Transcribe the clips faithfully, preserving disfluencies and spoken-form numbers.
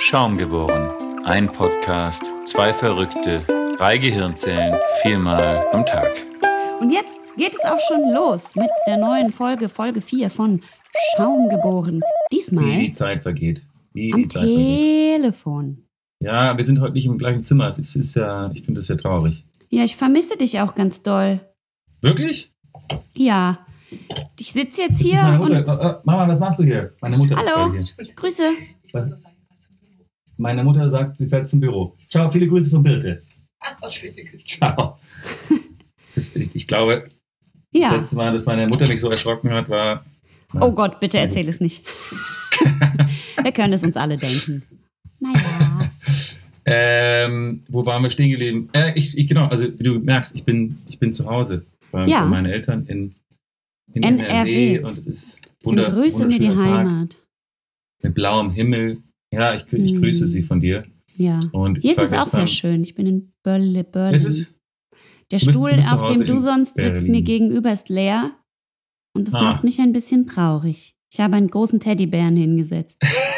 Schaum geboren. Ein Podcast, zwei Verrückte, drei Gehirnzellen, viermal am Tag. Und jetzt geht es auch schon los mit der neuen Folge, Folge vier von Schaum geboren. Diesmal Wie die Zeit vergeht. Wie am die Zeit vergeht. Telefon. Ja, wir sind heute nicht im gleichen Zimmer. Es ist, ist ja, ich finde das ja traurig. Ja, ich vermisse dich auch ganz doll. Wirklich? Ja. Ich sitze jetzt Das hier ist meine und... Mutter. Äh, Mama, was machst du hier? Meine Mutter ist Hallo, gerade hier. Grüße. Meine Mutter sagt, sie fährt zum Büro. Ciao, viele Grüße von Birte. Ciao. Das ist, ich, ich glaube, das Ja. letzte Mal, dass meine Mutter mich so erschrocken hat, war... Na, Oh Gott, bitte erzähl es nicht. Wir können es uns alle denken. Naja. Ähm, wo waren wir stehen geblieben? Äh, ich, ich, genau, also wie du merkst, ich bin, ich bin zu Hause bei, Ja. bei meinen Eltern in, in N N R R W W. und es ist Dann wunder, grüße mir die wunderschöner Tag Heimat. mit blauem Himmel. Ja, ich, ich Hm. grüße sie von dir. Ja. Und Hier ich ist war es auch sehr gestern- schön. Ich bin in Bölle, Bölle. Ist es? Der Du bist- Stuhl, du bist zu auf Hause dem du in sonst sitzt, Berlin. mir gegenüber ist leer. Und das Ah. macht mich ein bisschen traurig. Ich habe einen großen Teddybären hingesetzt.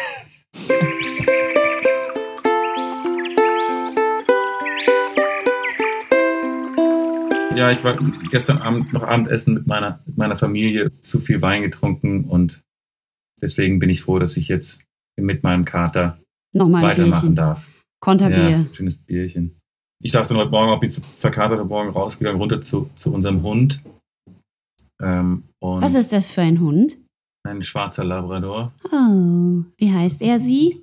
Ja, ich war gestern Abend noch Abendessen mit meiner, mit meiner Familie, zu viel Wein getrunken und deswegen bin ich froh, dass ich jetzt mit meinem Kater Nochmal ein weitermachen Bierchen. darf. Konterbier. Ja, schönes Bierchen. Ich saß dann heute Morgen, auch bin zu verkatert heute Morgen rausgegangen, runter zu, zu unserem Hund. Ähm, und Was ist das für ein Hund? ein schwarzer Labrador. Oh, wie heißt er sie?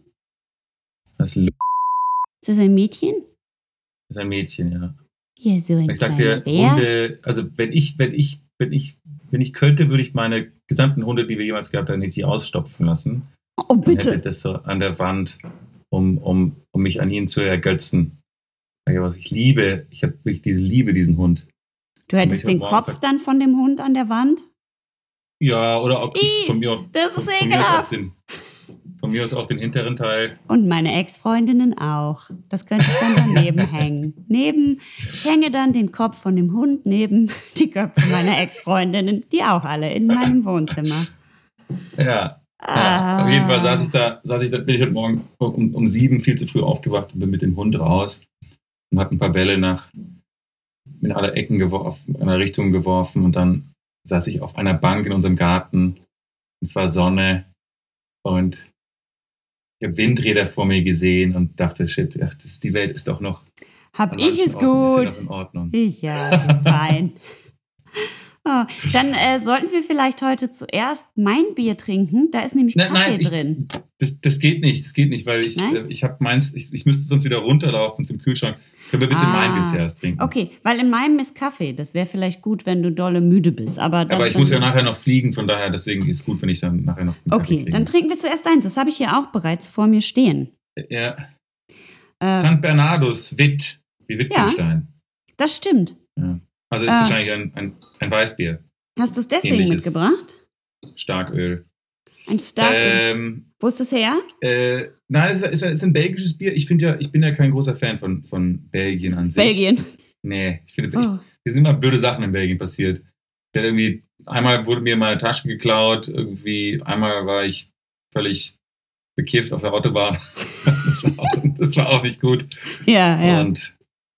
Das ist Ist das ein Mädchen? ein Mädchen, ja. Ja, so ein Ich sag kleiner dir, Bär. Hunde, also wenn ich, wenn ich, wenn ich, wenn ich könnte, würde ich meine gesamten Hunde, die wir jemals gehabt haben, nicht die ausstopfen lassen. Oh, Und hätte bitte. das so an der Wand, um, um, um mich an ihn zu ergötzen. Ja, was ich liebe, ich habe wirklich diese Liebe, diesen Hund. Du hättest Ich den hab morgen Kopf ver- dann von dem Hund an der Wand? Ja, oder ob ich Ih, von mir, das von, ist von, mir aus auch ekelhaft. den, von mir aus auch den hinteren Teil. Und meine Ex-Freundinnen auch. Das könnte ich dann daneben hängen. Neben, ich hänge dann den Kopf von dem Hund neben die Köpfe meiner Ex-Freundinnen, die auch alle in meinem Wohnzimmer. Ja, Ah. ja. Auf jeden Fall saß ich da, saß ich da, bin ich heute Morgen um, um sieben viel zu früh aufgewacht und bin mit dem Hund raus und habe ein paar Bälle nach in alle Ecken geworfen, in alle Richtungen geworfen und dann saß ich auf einer Bank in unserem Garten. Es war Sonne und ich habe Windräder vor mir gesehen und dachte, shit, ach, das, die Welt ist doch noch Hab an ich manchen es Orten ein bisschen gut? noch in Ordnung. Ich ja, so fein. Oh, dann äh, sollten wir vielleicht heute zuerst mein Bier trinken. Da ist nämlich Nein, Kaffee nein, ich- drin. Das, das geht nicht, das geht nicht, weil ich, Nein? äh, ich habe meins, ich, ich müsste sonst wieder runterlaufen zum Kühlschrank. Können wir bitte Ah. mein Bier zuerst trinken? Okay, weil in meinem ist Kaffee. Das wäre vielleicht gut, wenn du dolle müde bist. Aber, dann, Aber ich dann, muss ja nachher noch fliegen, von daher, deswegen ist es gut, wenn ich dann nachher noch den Kaffee Okay, kriege. dann trinken wir zuerst eins. Das habe ich hier auch bereits vor mir stehen. Ja, Äh, Sankt Bernardus, Witt, wie Wittgenstein. das stimmt. Ja. Also ist Ah. wahrscheinlich ein, ein, ein Weißbier, Hast du es deswegen Ähnliches. mitgebracht? Starköl. Ein Stark. Ähm, Wo ist das her? äh, nein, es ist, ist, ist ein belgisches Bier. Ich finde ja, ich bin ja kein großer Fan von, von Belgien an sich. Belgien. Nee, ich finde, Oh. ich, es sind immer blöde Sachen in Belgien passiert. Ja, irgendwie, einmal wurde mir meine Tasche geklaut, irgendwie, einmal war ich völlig bekifft auf der Autobahn. Das war auch, das war auch nicht gut. Ja, ja. Und,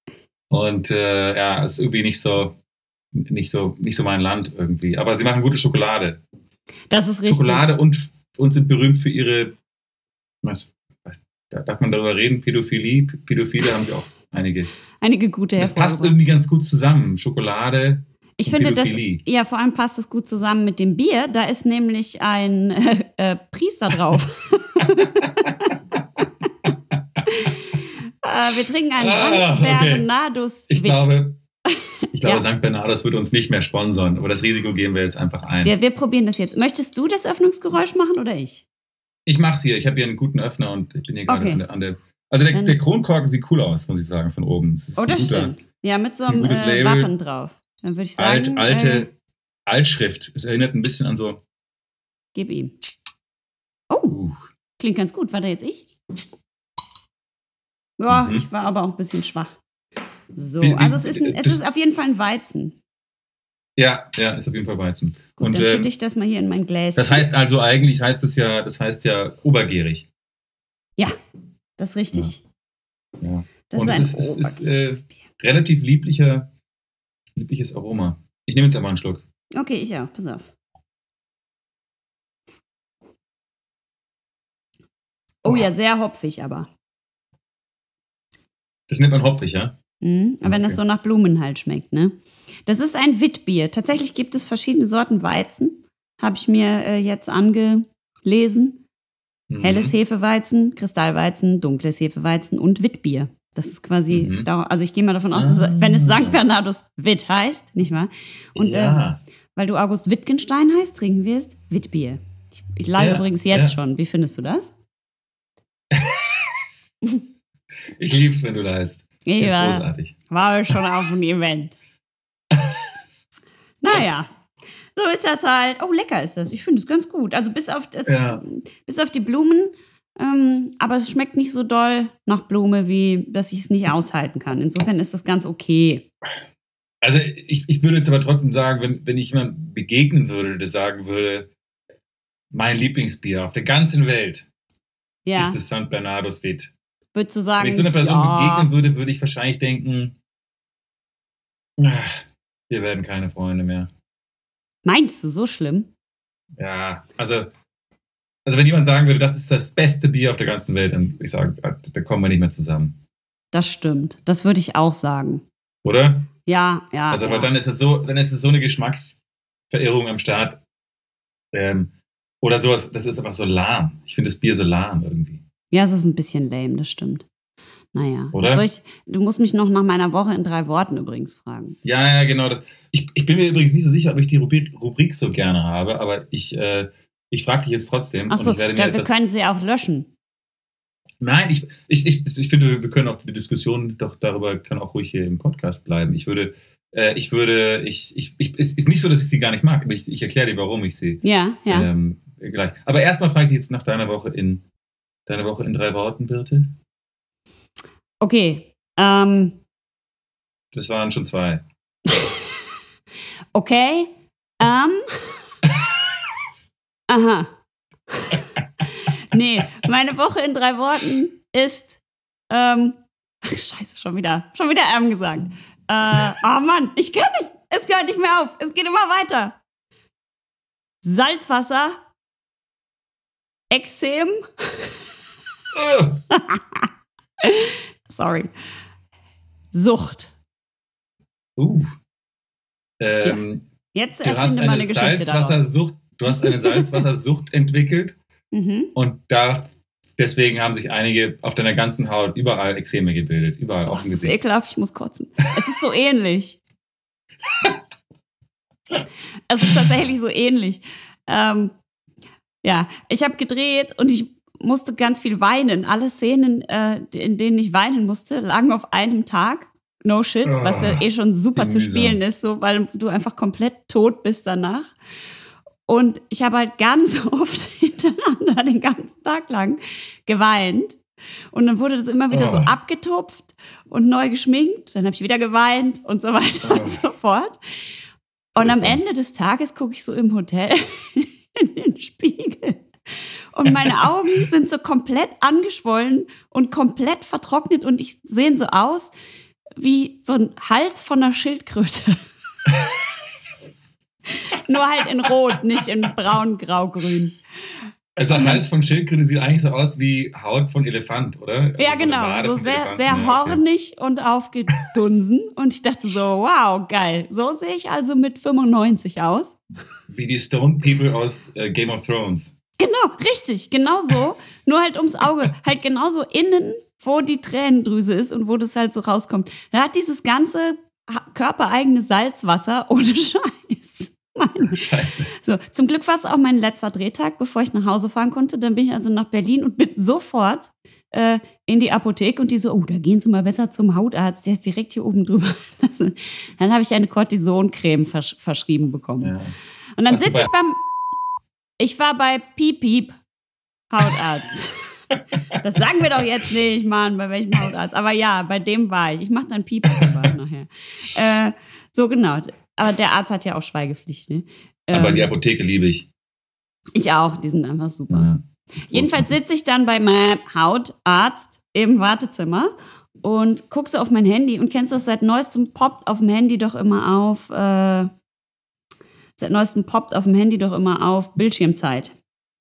und äh, ja, ist irgendwie nicht so, nicht so, nicht so mein Land irgendwie. Aber sie machen gute Schokolade. Das ist richtig. Schokolade und, und sind berühmt für ihre, was, was, da darf man darüber reden, Pädophilie. Pädophile haben sie auch einige. Einige gute Das passt hervorgebracht. irgendwie ganz gut zusammen. Schokolade. Ich und finde das, Pädophilie. ja, vor allem passt es gut zusammen mit dem Bier. Da ist nämlich ein äh, äh, Priester drauf. äh, wir trinken einen Ah, Sankt okay. Bernardus Ich Witt. glaube, ich glaube Ja. Sankt Bernardus wird uns nicht mehr sponsern, aber das Risiko gehen wir jetzt einfach ein. Ja, wir probieren das jetzt. Möchtest du das Öffnungsgeräusch machen oder ich? Ich mach's hier. Ich habe hier einen guten Öffner und ich bin hier gerade Okay. an der, an der. Also der, Dann- der Kronkorken sieht cool aus, muss ich sagen, von oben. Es ist Oh, ein das guter, stimmt. Ja, mit so ist ein einem gutes äh, Label. Wappen drauf. Dann würde ich Alt, sagen, alte äh, Altschrift. Es erinnert ein bisschen an so. gib ihm. Oh, Uh, klingt ganz gut. War da jetzt ich? Ja, Mhm. ich war aber auch ein bisschen schwach. So, Wie- wie- also es ist, ein, es das- ist auf jeden Fall ein Weizen. ja, ja, ist auf jeden Fall Weizen. Gut, und dann ähm, schütte ich das mal hier in mein Gläschen. das heißt also eigentlich heißt es ja, das heißt ja obergärig. Ja. das ist richtig. Ja. Ja. Das Und ist es ein ist, es ist äh, obergäriges relativ lieblicher, liebliches Aroma. Ich nehme jetzt einmal einen Schluck. Okay, ich auch. Pass auf. Oh ja, sehr hopfig aber. Das nennt man hopfig, ja? Mhm. Aber wenn Okay. das so nach Blumen halt schmeckt, ne? Das ist ein Witbier. Tatsächlich gibt es verschiedene Sorten Weizen. Habe ich mir äh, jetzt angelesen. Mhm. Helles Hefeweizen, Kristallweizen, dunkles Hefeweizen und Witbier. Das ist quasi, Mhm. da, also ich gehe mal davon aus, Ah. dass, wenn es Sankt Bernardus Witt heißt, nicht wahr? Und ja. äh, weil du August Wittgenstein heißt, trinken wir es Witbier. Ich, ich leih Ja, übrigens jetzt ja. schon. Wie findest du das? Ich lieb's, wenn du leist. Ich Ist war, großartig. war schon auf einem Event. Naja, so ist das halt. Oh, lecker ist das. Ich finde es ganz gut. Also bis auf, das, Ja. bis auf die Blumen. Ähm, aber es schmeckt nicht so doll nach Blume, wie dass ich es nicht aushalten kann. Insofern ist das ganz okay. Also ich, ich würde jetzt aber trotzdem sagen, wenn, wenn ich jemand begegnen würde, der sagen würde, mein Lieblingsbier auf der ganzen Welt Ja, ist das Sankt Bernardus Witt. würdest du sagen, Wenn ich so einer Person ja, begegnen würde, würde ich wahrscheinlich denken, ach, wir werden keine Freunde mehr. meinst du, so schlimm? Ja, also, also wenn jemand sagen würde, das ist das beste Bier auf der ganzen Welt, dann würde ich sagen, da, da kommen wir nicht mehr zusammen. Das stimmt. Das würde ich auch sagen. Oder? Ja, ja. Also, ja. aber dann ist es so, dann ist es so eine Geschmacksverirrung am Start. Ähm, oder sowas, das ist einfach so lahm. Ich finde das Bier so lahm irgendwie. Ja, es ist ein bisschen lame, das stimmt. Naja. Oder? Was soll ich, du musst mich noch nach meiner Woche in drei Worten übrigens fragen. Ja, ja, genau. Das. Ich, ich bin mir übrigens nicht so sicher, ob ich die Rubrik, Rubrik so gerne habe, aber ich, äh, ich frage dich jetzt trotzdem. Achso, und ich werde mir ja, wir etwas, können sie auch löschen. Nein, ich, ich, ich, ich finde, wir können auch die Diskussion doch darüber, kann auch ruhig hier im Podcast bleiben. Ich würde, äh, ich würde, ich, ich, ich, es ist nicht so, dass ich sie gar nicht mag, aber ich, ich erkläre dir, warum ich sie Ja, ja. ähm, gleich. Aber erstmal frage ich dich jetzt nach deiner Woche in, deine Woche in drei Worten, Birte. Okay. Ähm, Das waren schon zwei. okay. Ähm. Aha. Nee, meine Woche in drei Worten ist, ähm, ach, scheiße, schon wieder, schon wieder ähm gesagt. Äh, oh Mann, ich kann nicht, es hört nicht mehr auf, es geht immer weiter. Salzwasser, Ekzem, sorry, Sucht. Uh. Ähm, Jetzt du hast erfinde mal eine eine Geschichte daraus. Salzwassersucht, du hast eine Salzwassersucht entwickelt Mhm. und da deswegen haben sich einige auf deiner ganzen Haut überall Ekzeme gebildet, überall Boah, auf das dem ist Gesicht. ekelhaft, ich muss kotzen. Es ist so ähnlich. Es ist tatsächlich so ähnlich. Ähm, ja, ich habe gedreht und ich musste ganz viel weinen. Alle Szenen, äh, in denen ich weinen musste, lagen auf einem Tag. No shit, Oh, was ja eh schon super wie zu mühsam. spielen ist, so, weil du einfach komplett tot bist danach. Und ich habe halt ganz oft hintereinander den ganzen Tag lang geweint. Und dann wurde das immer wieder Oh. so abgetupft und neu geschminkt. Dann habe ich wieder geweint und so weiter Oh. und so fort. Und am Furchtbar. Ende des Tages gucke ich so im Hotel in den Spiegel. Und meine Augen sind so komplett angeschwollen und komplett vertrocknet. Und ich sehe so aus wie so ein Hals von einer Schildkröte. Nur halt in Rot, nicht in Braun, Grau, Grün. Also Hals von Schildkröte sieht eigentlich so aus wie Haut von Elefant, oder? Also Ja, so eine genau. Wade So von sehr, Elefanten. sehr Ja, okay. hornig und aufgedunsen. Und ich dachte so, wow, geil. So sehe ich also mit fünfundneunzig aus. Wie die Stone People aus äh, Game of Thrones. Genau, richtig, genau so. Nur halt ums Auge. Halt genauso innen, wo die Tränendrüse ist und wo das halt so rauskommt. Da hat dieses ganze ha- körpereigene Salzwasser ohne Scheiß. Mann. Scheiße. So, zum Glück war es auch mein letzter Drehtag, bevor ich nach Hause fahren konnte. Dann bin ich also nach Berlin und bin sofort äh, in die Apotheke und die so, oh, da gehen Sie mal besser zum Hautarzt, der ist direkt hier oben drüber. Dann habe ich eine Cortisoncreme versch- verschrieben bekommen. Ja. Und dann Warst du sitze bei- ich beim, ich war bei Piep Piep Hautarzt. Das sagen wir doch jetzt nicht, Mann, bei welchem Hautarzt. Aber ja, bei dem war ich. Ich mache dann Piep drüber nachher. Äh, so genau. Aber der Arzt hat ja auch Schweigepflicht. Ne? Aber Ähm, die Apotheke liebe ich. ich auch, die sind einfach super. Ja. Jedenfalls sitze ich dann bei meinem Hautarzt im Wartezimmer und guck so auf mein Handy und kennst du das, seit neuestem poppt auf dem Handy doch immer auf, äh, seit neuestem poppt auf dem Handy doch immer auf Bildschirmzeit.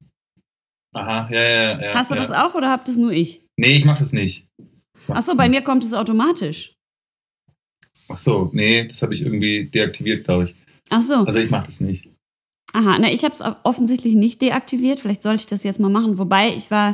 Aha, ja, ja, ja. Hast du ja. das auch oder habt das nur ich? Nee, ich mach das nicht. Mach Achso, das bei nicht. mir kommt es automatisch. Ach so, nee, das habe ich irgendwie deaktiviert, glaube ich. Ach so. Also ich mache das nicht. Aha, na, ich habe es offensichtlich nicht deaktiviert. Vielleicht sollte ich das jetzt mal machen. Wobei, ich war,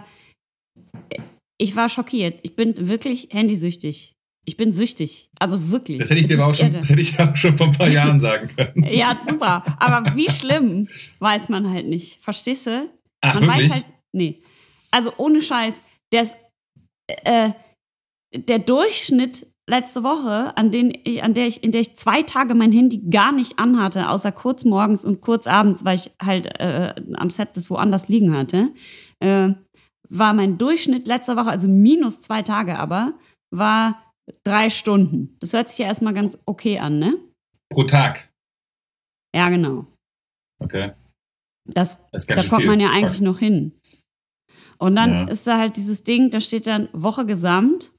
ich war schockiert. Ich bin wirklich handysüchtig. Ich bin süchtig. Also wirklich. Das hätte ich dir aber auch schon, das hätte ich dir auch schon vor ein paar Jahren sagen können. Ja, super. Aber wie schlimm, weiß man halt nicht. Verstehst du? Ach, man wirklich? weiß halt, nee. Also ohne Scheiß, der, ist, äh, der Durchschnitt letzte Woche, an, den ich, an der ich, in der ich zwei Tage mein Handy gar nicht anhatte, außer kurz morgens und kurz abends, weil ich halt äh, am Set das woanders liegen hatte, äh, war mein Durchschnitt letzte Woche, also minus zwei Tage aber, war drei Stunden. Das hört sich ja erstmal ganz okay an, ne? Pro Tag? Ja, genau. Okay. Das, das ist ganz da schön kommt viel. man ja eigentlich Fuck. noch hin. Und dann Ja. ist da halt dieses Ding, da steht dann Woche gesamt,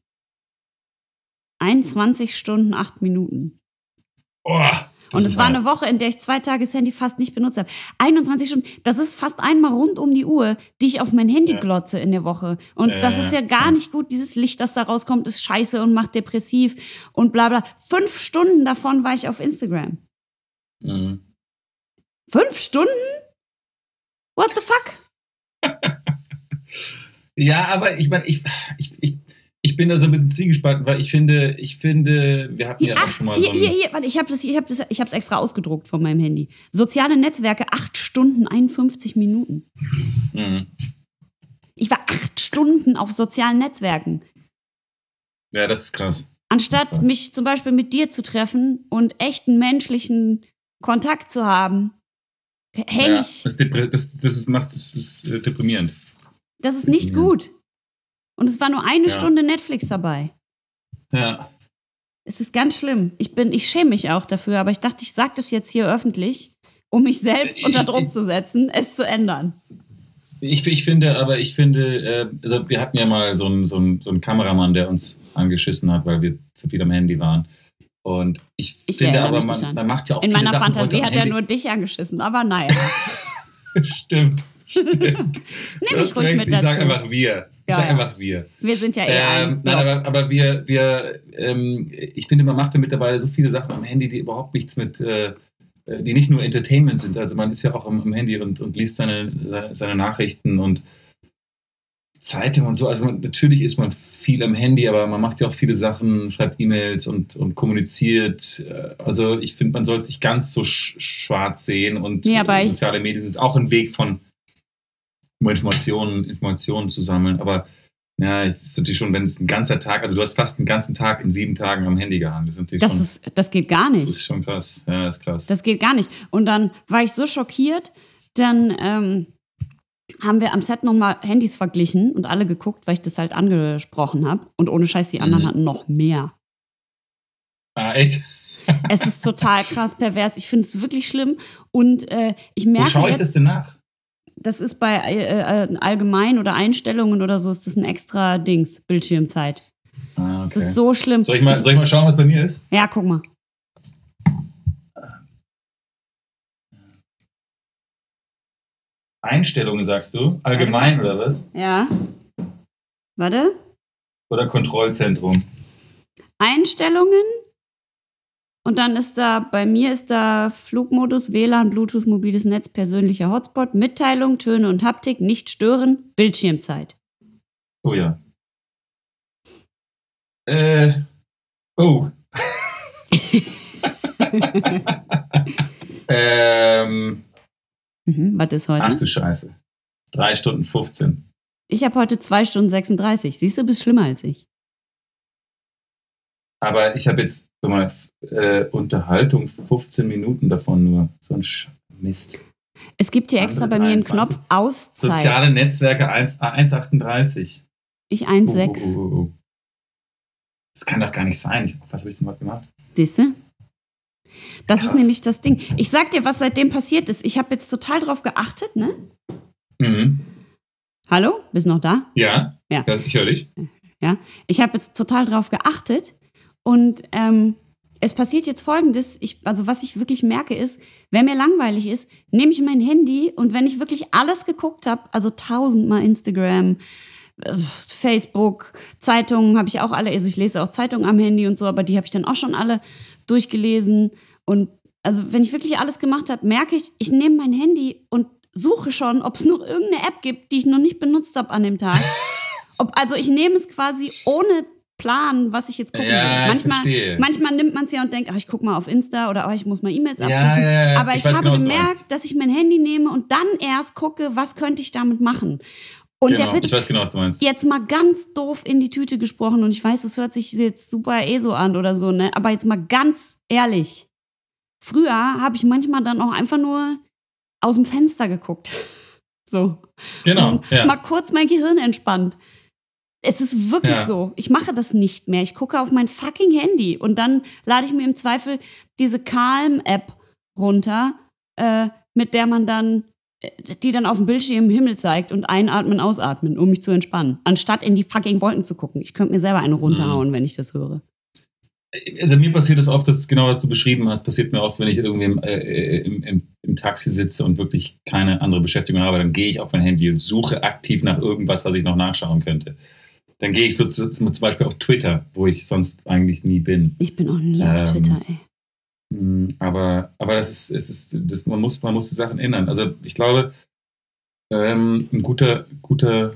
einundzwanzig Stunden, acht Minuten. Oh, Und es war eine Woche, in der ich zwei Tage das Handy fast nicht benutzt habe. einundzwanzig Stunden, das ist fast einmal rund um die Uhr, die ich auf mein Handy Ja. glotze in der Woche. Und Ja, das ist ja gar ja. nicht gut. Dieses Licht, das da rauskommt, ist scheiße und macht depressiv und bla bla. Fünf Stunden davon war ich auf Instagram. Mhm. Fünf Stunden? What the fuck? Ja, aber ich meine, ich, ich, ich, ich bin da so ein bisschen zwiegespalten, weil ich finde, ich finde, wir hatten Hier, ja auch ach, schon mal hier, so ein, hier, hier, warte, ich habe das, ich habe das, ich habe es extra ausgedruckt von meinem Handy. Soziale Netzwerke, acht Stunden, einundfünfzig Minuten. Mhm. Ich war acht Stunden auf sozialen Netzwerken. Ja, das ist krass. Anstatt Krass. mich zum Beispiel mit dir zu treffen und echten menschlichen Kontakt zu haben, hänge Ja, ich. das, depri- das, das ist, macht das ist äh, deprimierend. Das ist nicht deprimierend. gut. Und es war nur eine Ja. Stunde Netflix dabei. Ja. Es ist ganz schlimm. Ich bin, ich schäme mich auch dafür, aber ich dachte, ich sage das jetzt hier öffentlich, um mich selbst Ich- unter ich- Druck zu setzen, es zu ändern. Ich, ich finde, aber ich finde, äh, also wir hatten ja mal so einen, so, einen, so einen Kameramann, der uns angeschissen hat, weil wir zu viel am Handy waren. Und ich, Ich finde erinnere aber, mich man, nicht an. man macht ja auch In viele meiner Sachen Fantasie heute am hat er Handy. nur dich angeschissen, aber naja. Stimmt, stimmt. Nimm Du mich hast ruhig recht, mit ich sag dazu. einfach wir. Ich Ja, sag ja. einfach wir. Wir sind ja eh Ähm, ein. nein, Block. aber, aber wir, wir ähm, ich finde, man macht ja mittlerweile so viele Sachen am Handy, die überhaupt nichts mit, äh, die nicht nur Entertainment sind. Also man ist ja auch am, am Handy und, und liest seine, seine, seine Nachrichten und Zeitung und so. Also man, natürlich ist man viel am Handy, aber man macht ja auch viele Sachen, schreibt E-Mails und, und kommuniziert. Also ich finde, man soll es nicht ganz so sch- schwarz sehen und Nee, aber ich- soziale Medien sind auch ein Weg von um Informationen, Informationen zu sammeln. Aber ja, es ist natürlich schon, wenn es ein ganzer Tag, also du hast fast einen ganzen Tag in sieben Tagen am Handy gehangen. Das ist natürlich Das, schon, ist, das geht gar das nicht. ist schon krass. Ja, das ist krass. Das geht gar nicht. Und dann war ich so schockiert, dann ähm, haben wir am Set nochmal Handys verglichen und alle geguckt, weil ich das halt angesprochen habe. Und ohne Scheiß, die anderen Mhm. hatten noch mehr. ah, echt? Es ist total krass pervers. Ich finde es wirklich schlimm. Und äh, ich Wo merke schaue ich jetzt, das denn nach? das ist bei äh, äh, allgemein oder Einstellungen oder so, ist das ein extra Dings, Bildschirmzeit. Ah, Das okay. ist so schlimm. Soll ich, mal, soll ich mal schauen, was bei mir ist? Ja, guck mal. Einstellungen, sagst du? Allgemein oder was? Ja. Warte. Oder Kontrollzentrum? Einstellungen. Und dann ist da, bei mir ist da Flugmodus, W L A N, Bluetooth, mobiles Netz, persönlicher Hotspot, Mitteilung, Töne und Haptik, nicht stören, Bildschirmzeit. Oh ja. Äh. Oh. ähm. Mhm, was ist heute? Ach du Scheiße. drei Stunden fünfzehn. Ich habe heute zwei Stunden sechsunddreißig. Siehst du, bist schlimmer als ich. Aber ich habe jetzt, guck mal, äh, Unterhaltung fünfzehn Minuten davon nur. So ein Sch Mist. Es gibt hier extra Andere bei mir einen dreiundzwanzig. Knopf Auszeit. Soziale Netzwerke eins achtunddreißig. Ich eins Oh, Komma sechs. oh, oh, oh. Das kann doch gar nicht sein. Ich, was habe ich denn mal gemacht? Siehst du? Das Krass. ist nämlich das Ding. Ich sag dir, was seitdem passiert ist. Ich habe jetzt total drauf geachtet, ne? Mhm. Hallo? Bist noch da? Ja, Ja. ich höre dich. Ja, ich habe jetzt total drauf geachtet und ähm, es passiert jetzt Folgendes, ich, also was ich wirklich merke ist, wenn mir langweilig ist, nehme ich mein Handy und wenn ich wirklich alles geguckt habe, also tausendmal Instagram, Facebook, Zeitungen habe ich auch alle, also ich lese auch Zeitungen am Handy und so, aber die habe ich dann auch schon alle durchgelesen. Und also wenn ich wirklich alles gemacht habe, merke ich, ich nehme mein Handy und suche schon, ob es noch irgendeine App gibt, die ich noch nicht benutzt habe an dem Tag. Ob, also ich nehme es quasi ohne Plan, was ich jetzt gucken ja, will. Manchmal, ich manchmal nimmt man es ja und denkt, ach, ich gucke mal auf Insta oder oh, ich muss mal E-Mails abrufen. Ja, ja, ja. Aber ich, ich habe genau, gemerkt, dass ich mein Handy nehme und dann erst gucke, was könnte ich damit machen. Und genau, der Witz, ich weiß genau, was du meinst. Jetzt mal ganz doof in die Tüte gesprochen und ich weiß, das hört sich jetzt super eh so an oder so, ne? Aber jetzt mal ganz ehrlich. Früher habe ich manchmal dann auch einfach nur aus dem Fenster geguckt. So. Genau, und ja. mal kurz mein Gehirn entspannt. Es ist wirklich Ja. so. Ich mache das nicht mehr. Ich gucke auf mein fucking Handy und dann lade ich mir im Zweifel diese Calm-App runter, äh, mit der man dann die dann auf dem Bildschirm im Himmel zeigt und einatmen, ausatmen, um mich zu entspannen. Anstatt in die fucking Wolken zu gucken. Ich könnte mir selber eine runterhauen, mhm. wenn ich das höre. Also mir passiert das oft, dass genau was du beschrieben hast, passiert mir oft, wenn ich irgendwie im, äh, im, im, im Taxi sitze und wirklich keine andere Beschäftigung habe, dann gehe ich auf mein Handy und suche aktiv nach irgendwas, was ich noch nachschauen könnte. Dann gehe ich so zu, zum Beispiel auf Twitter, wo ich sonst eigentlich nie bin. Ich bin auch nie ähm, auf Twitter, ey. Aber, aber das ist, es ist das, man, muss, man muss die Sachen ändern. Also ich glaube, ähm, ein guter, guter,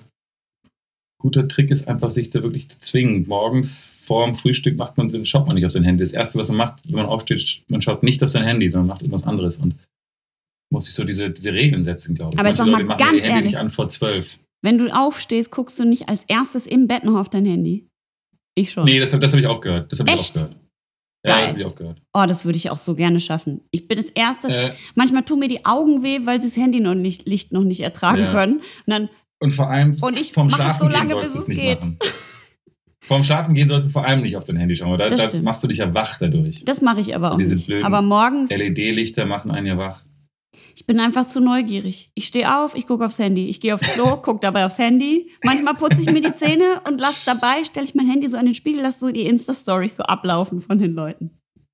guter Trick ist einfach, sich da wirklich zu zwingen. Morgens vor dem Frühstück macht man, schaut man nicht auf sein Handy. Das Erste, was man macht, wenn man aufsteht, man schaut nicht auf sein Handy, sondern macht irgendwas anderes und muss sich so diese, diese Regeln setzen, glaube ich. Aber jetzt Manche noch Leute mal machen ganz ihr Handy ehrlich, nicht an vor zwölf. Wenn du aufstehst, guckst du nicht als erstes im Bett noch auf dein Handy? Ich schon. Nee, das, das habe ich auch gehört. Das habe ich auch gehört. Ja, Geil. das habe ich auch gehört. Oh, das würde ich auch so gerne schaffen. Ich bin das Erste, Äh, manchmal tun mir die Augen weh, weil sie das Handy noch nicht, Licht noch nicht ertragen ja. können. Und, dann, und vor allem und ich vorm mach es Schlafen so gehen lange, sollst du bis es es nicht geht. machen. Vorm Schlafen gehen sollst du vor allem nicht auf dein Handy schauen. Da, da machst du dich ja wach dadurch. Das mache ich aber auch Diese nicht. blöden Aber morgens... L E D-Lichter machen einen ja wach. Ich bin einfach zu neugierig. Ich stehe auf, ich gucke aufs Handy. Ich gehe aufs Klo, gucke dabei aufs Handy. Manchmal putze ich mir die Zähne und lasse dabei, stelle ich mein Handy so an den Spiegel, lasse so die Insta-Stories so ablaufen von den Leuten.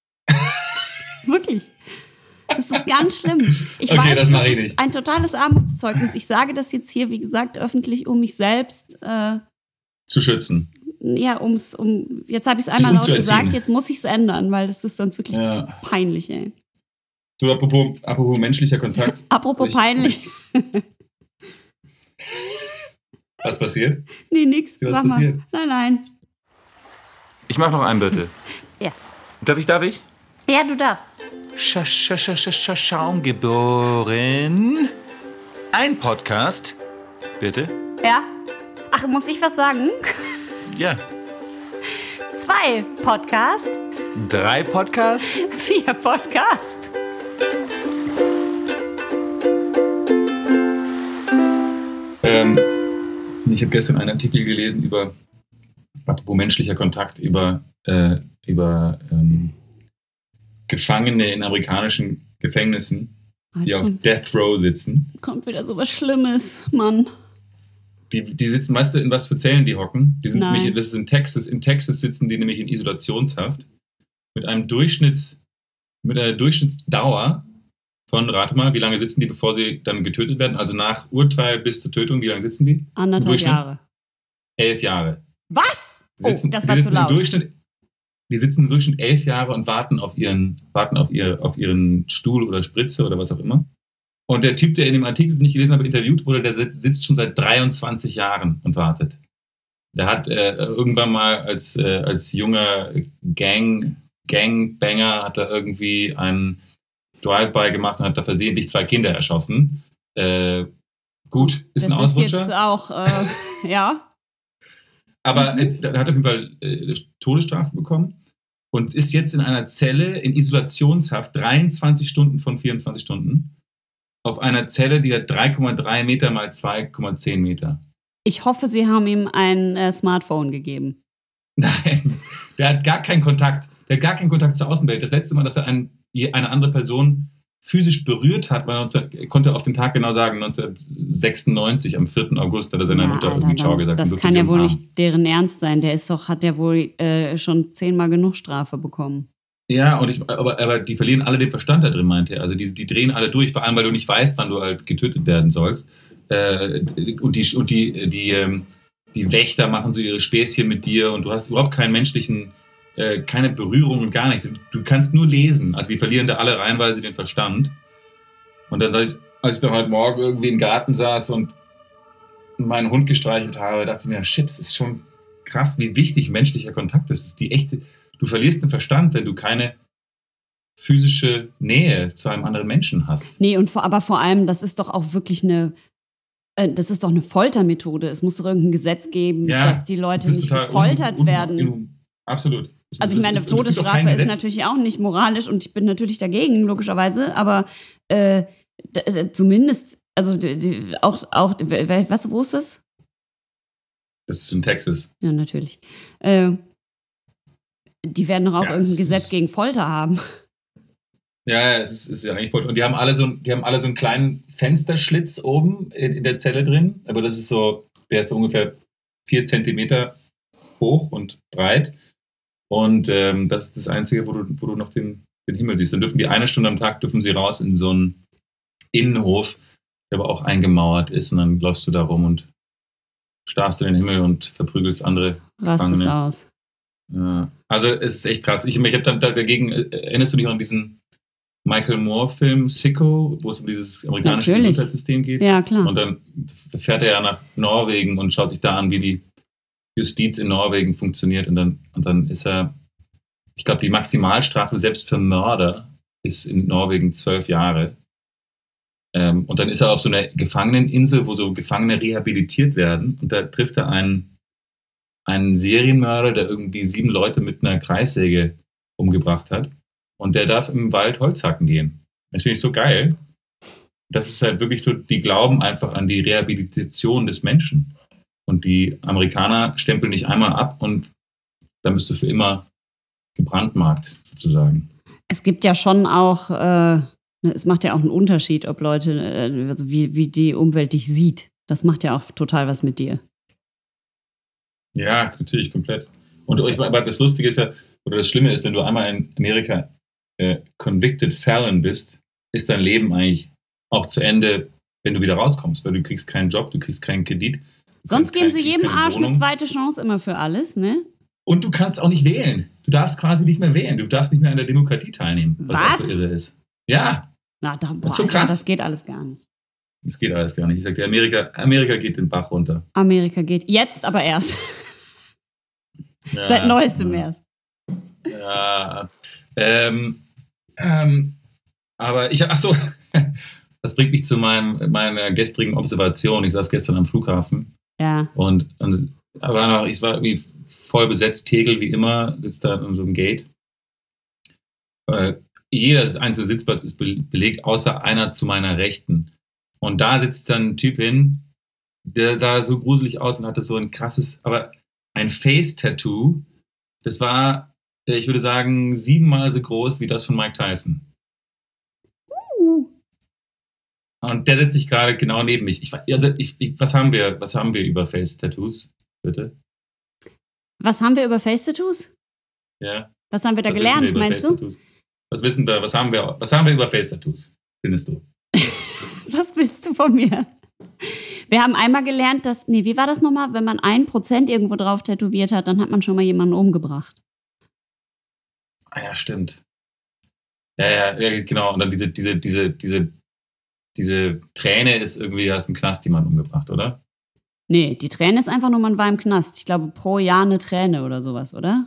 Wirklich. Das ist ganz schlimm. Ich okay, weiß, das mache das ich ist nicht. Ein totales Armutszeugnis. Ich sage das jetzt hier, wie gesagt, öffentlich, um mich selbst äh, zu schützen. Ja, ums, um, jetzt habe ich es einmal laut gesagt, jetzt muss ich es ändern, weil das ist sonst wirklich ja. peinlich, ey. Du, apropos, apropos menschlicher Kontakt. apropos ich, peinlich. Was passiert? Nee, nix. Was Sag passiert? Mal. Nein, nein. Ich mach noch einen, bitte. Ja. Darf ich, darf ich? Ja, du darfst. Scha Scha Scha Scha Scha Schaum geboren. Ein Podcast. Bitte? Ja. Ach, muss ich was sagen? Ja. Zwei Podcast. Drei Podcast. Vier Podcast. Ähm, ich habe gestern einen Artikel gelesen über, apropos menschlicher Kontakt, über, äh, über ähm, Gefangene in amerikanischen Gefängnissen, die auf Death Row sitzen. Kommt wieder so was Schlimmes, Mann. Die, die sitzen, weißt du, in was für Zellen die hocken? Die sind Nein. nämlich, das ist in Texas. In Texas sitzen die nämlich in Isolationshaft mit einem Durchschnitts, mit einer Durchschnittsdauer von, rate mal, wie lange sitzen die, bevor sie dann getötet werden? Also nach Urteil bis zur Tötung, wie lange sitzen die? Anderthalb Jahre. Elf Jahre. Was? Die sitzen, oh, das war die zu laut. Im Durchschnitt, die sitzen im Durchschnitt elf Jahre und warten auf ihren, warten auf ihr, auf ihren Stuhl oder Spritze oder was auch immer. Und der Typ, der in dem Artikel, den ich gelesen habe, interviewt wurde, der sitzt schon seit dreiundzwanzig Jahren und wartet. Der hat äh, irgendwann mal als, äh, als junger Gang, Gangbanger hat er irgendwie einen Drive-by gemacht und hat da versehentlich zwei Kinder erschossen. Äh, gut, ist das ein Ausrutscher. Das ist jetzt auch, äh, ja. Aber mhm. er hat auf jeden Fall äh, Todesstrafe bekommen und ist jetzt in einer Zelle in Isolationshaft, dreiundzwanzig Stunden von vierundzwanzig Stunden, auf einer Zelle, die hat drei Komma drei Meter mal zwei Komma zehn Meter. Ich hoffe, Sie haben ihm ein äh, Smartphone gegeben. Nein, der hat gar keinen Kontakt. Der hat gar keinen Kontakt zur Außenwelt. Das letzte Mal, dass er ein, eine andere Person physisch berührt hat, weil er konnte auf den Tag genau sagen, neunzehnhundertsechsundneunzig, am vierten August, hat er seiner Ja, Mutter Alter, irgendwie Ciao gesagt. das und kann ja wohl umarmt. nicht deren Ernst sein. Der ist doch, hat ja wohl äh, schon zehnmal genug Strafe bekommen. Ja, und ich, aber, aber die verlieren alle den Verstand da drin, meinte er. Also die, die drehen alle durch, vor allem, weil du nicht weißt, wann du halt getötet werden sollst. Äh, und die, und die, die, ähm, die Wächter machen so ihre Späßchen mit dir und du hast überhaupt keinen menschlichen, äh, keine Berührung und gar nichts. Du kannst nur lesen. Also die verlieren da alle reihenweise den Verstand. Und dann, als ich dann heute Morgen irgendwie im Garten saß und meinen Hund gestreichelt habe, dachte ich mir, shit, das ist schon krass, wie wichtig menschlicher Kontakt ist. Das ist die echte, du verlierst den Verstand, wenn du keine physische Nähe zu einem anderen Menschen hast. Nee, und vor, aber vor allem, das ist doch auch wirklich eine, äh, das ist doch eine Foltermethode. Es muss doch irgendein Gesetz geben, Ja, dass die Leute das ist nicht total gefoltert un, un, werden. un, absolut. Das Also ist- ich meine, es ist- es gibt auch kein Todesstrafe ist Gesetz. natürlich auch nicht moralisch und ich bin natürlich dagegen, logischerweise, aber äh, d- d- zumindest, also d- d- auch, auch, w- w- was, wo ist das? Das ist in Texas. Ja, natürlich. Äh, die werden doch auch Ja, irgendein es Gesetz ist- gegen Folter haben. Ja, ja, es ist, ist ja eigentlich voll. Und die haben alle so, einen- die haben alle so einen kleinen Fensterschlitz oben in, in der Zelle drin. Aber das ist so, der ist so ungefähr vier Zentimeter hoch und breit. Und ähm, das ist das Einzige, wo du, wo du noch den, den Himmel siehst. Dann dürfen die eine Stunde am Tag dürfen sie raus in so einen Innenhof, der aber auch eingemauert ist. Und dann läufst du da rum und starrst in den Himmel und verprügelst andere. Rast es Gefangene. aus. Ja. Also es ist echt krass. Ich, ich habe dann dagegen, äh, erinnerst du dich an diesen Michael Moore-Film Sicko, wo es um dieses amerikanische Natürlich. Gesundheitssystem geht? Ja, klar. Und dann fährt er ja nach Norwegen und schaut sich da an, wie die Justiz in Norwegen funktioniert. Und dann, und dann ist er, ich glaube, die Maximalstrafe selbst für Mörder ist in Norwegen zwölf Jahre. Ähm, und dann ist er auf so einer Gefangeneninsel, wo so Gefangene rehabilitiert werden. Und da trifft er einen, einen Serienmörder, der irgendwie sieben Leute mit einer Kreissäge umgebracht hat. Und der darf im Wald Holz hacken gehen. Das finde ich so geil. Das ist halt wirklich so, die glauben einfach an die Rehabilitation des Menschen. Und die Amerikaner stempeln nicht einmal ab und dann bist du für immer gebrandmarkt, sozusagen. Es gibt ja schon auch, äh, es macht ja auch einen Unterschied, ob Leute, äh, also wie, wie die Umwelt dich sieht. Das macht ja auch total was mit dir. Ja, natürlich, komplett. Und ich, aber das Lustige ist ja, oder das Schlimme ist, wenn du einmal in Amerika äh, convicted felon bist, ist dein Leben eigentlich auch zu Ende, wenn du wieder rauskommst, weil du kriegst keinen Job, du kriegst keinen Kredit. du Sonst kriegst geben kein- sie kriegst jedem keine Arsch eine Wohnung. zweite Chance immer für alles, ne? Und du kannst auch nicht wählen. Du darfst quasi nicht mehr wählen. Du darfst nicht mehr an der Demokratie teilnehmen, was, Was? auch so irre ist. Ja, Na, da, boah, Das ist so Alter, krass. das geht alles gar nicht. das geht alles gar nicht. Ich sag dir, Amerika, Amerika geht den Bach runter. Amerika geht jetzt aber erst. Ja, Seit neuestem ja. erst. Ja, ähm, ähm, aber ich, ach so, das bringt mich zu meinem, meiner gestrigen Observation. Ich saß gestern am Flughafen Ja. und, und war noch, ich war irgendwie voll besetzt, Tegel wie immer, sitzt da in so einem Gate. Äh, jeder einzelne Sitzplatz ist be- belegt, außer einer zu meiner Rechten. Und da sitzt dann ein Typ hin, der sah so gruselig aus und hatte so ein krasses, aber ein Face-Tattoo. Das war, äh, ich würde sagen, siebenmal so groß wie das von Mike Tyson. Uh. Und der setzt sich gerade genau neben mich. Ich, also ich, ich, was haben wir, was haben wir über Face-Tattoos, bitte? Was haben wir über Face-Tattoos? Ja. Was haben wir da Was wissen wir gelernt, über meinst du? Face-Tattoos? Was wissen wir, was haben wir, was haben wir über Face-Tattoos, findest du? Was willst du von mir? Wir haben einmal gelernt, dass, nee, wie war das nochmal? Wenn man ein Prozent irgendwo drauf tätowiert hat, dann hat man schon mal jemanden umgebracht. Ah ja, stimmt. Ja, ja, ja, genau. Und dann diese, diese, diese, diese, diese Träne ist irgendwie, hast im Knast jemanden umgebracht, oder? Nee, die Träne ist einfach nur, man war im Knast. Ich glaube, pro Jahr eine Träne oder sowas, oder?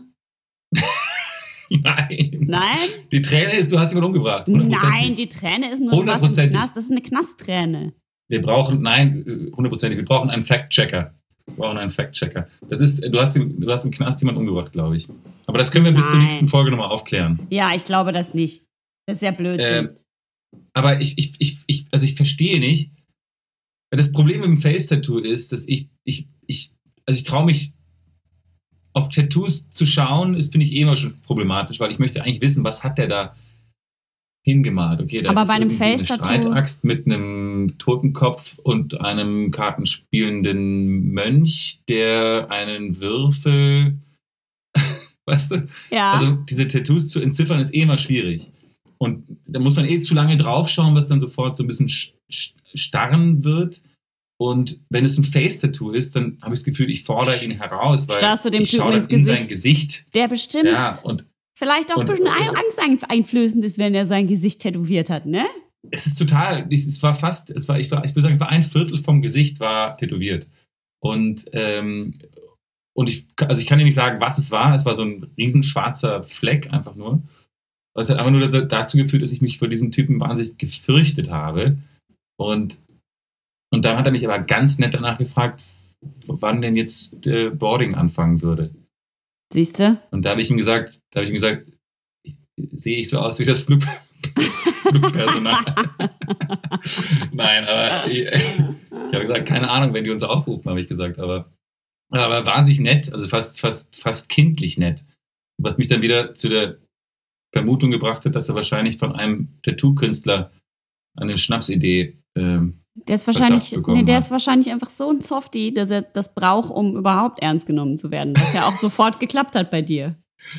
Nein. Nein? Die Träne ist, du hast jemanden umgebracht. hundertprozentig. Nein, die Träne ist nur, du warst im Hundertprozentig. Knast. Das ist eine Knastträne. Wir brauchen, nein, hundertprozentig, wir brauchen einen Fact-Checker. Wir brauchen einen Fact-Checker. Das ist, du hast, im- du hast im Knast jemanden umgebracht, glaube ich. Aber das können wir bis zur Nein. nächsten Folge nochmal aufklären. Ja, ich glaube das nicht. Das ist ja Blödsinn. Ähm, aber ich, ich, ich, ich, also ich verstehe nicht. Das Problem mit dem Face-Tattoo ist, dass ich, ich, ich, also ich traue mich, auf Tattoos zu schauen, ist, finde ich eh immer schon problematisch, weil ich möchte eigentlich wissen, was hat der da, hingemalt. Okay, da Aber ist bei einem irgendwie eine Face-Tattoo- Streitaxt mit einem Totenkopf und einem kartenspielenden Mönch, der einen Würfel, weißt du? Ja. Also diese Tattoos zu entziffern ist eh immer schwierig. Und da muss man eh zu lange draufschauen, was dann sofort so ein bisschen sch- sch- starren wird. Und wenn es ein Face-Tattoo ist, dann habe ich das Gefühl, ich fordere ihn heraus, weil Starrst du dem ich Typen schaue dann ins in sein Gesicht? Gesicht. Der bestimmt Ja, und vielleicht auch und- ein bisschen ein- angsteinflößend ist, wenn er sein Gesicht tätowiert hat, ne? es ist total, es, es war fast, es war, ich, war, ich würde sagen, es war ein Viertel vom Gesicht war tätowiert. Und, ähm, und ich, also ich kann dir nicht sagen, was es war. Es war so ein riesen schwarzer Fleck, einfach nur. Es hat einfach nur dazu geführt, dass ich mich vor diesem Typen wahnsinnig gefürchtet habe. Und, und dann hat er mich aber ganz nett danach gefragt, wann denn jetzt äh, Boarding anfangen würde. Siehst du? Und da habe ich ihm gesagt, da habe ich ihm gesagt, sehe ich so aus wie das Flug, Flugpersonal. Nein, aber ich, ich habe gesagt, keine Ahnung, wenn die uns aufrufen, habe ich gesagt, aber, aber wahnsinnig nett, also fast, fast, fast kindlich nett. Was mich dann wieder zu der Vermutung gebracht hat, dass er wahrscheinlich von einem Tattoo-Künstler eine Schnapsidee ähm, Der ist wahrscheinlich, verzapft bekommen nee, der hat. ist wahrscheinlich einfach so ein Softie, dass er das braucht, um überhaupt ernst genommen zu werden. Was ja auch sofort geklappt hat bei dir.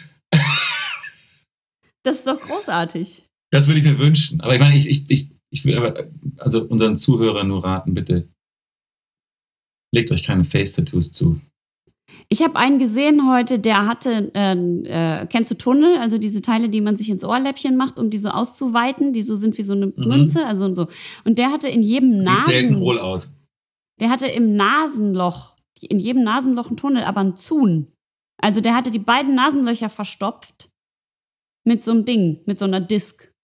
Das ist doch großartig. Das würde ich mir wünschen. Aber ich meine, ich, ich, ich, ich will aber also unseren Zuhörern nur raten, bitte legt euch keine Face-Tattoos zu. Ich habe einen gesehen heute, der hatte, äh, äh, kennst du Tunnel, also diese Teile, die man sich ins Ohrläppchen macht, um die so auszuweiten, die so sind wie so eine Mhm. Münze, also und so. Und der hatte in jedem Sieht selten Nasen, hohl aus. der hatte im Nasenloch, in jedem Nasenloch einen Tunnel, aber einen Zun. Also der hatte die beiden Nasenlöcher verstopft mit so einem Ding, mit so einer Disk.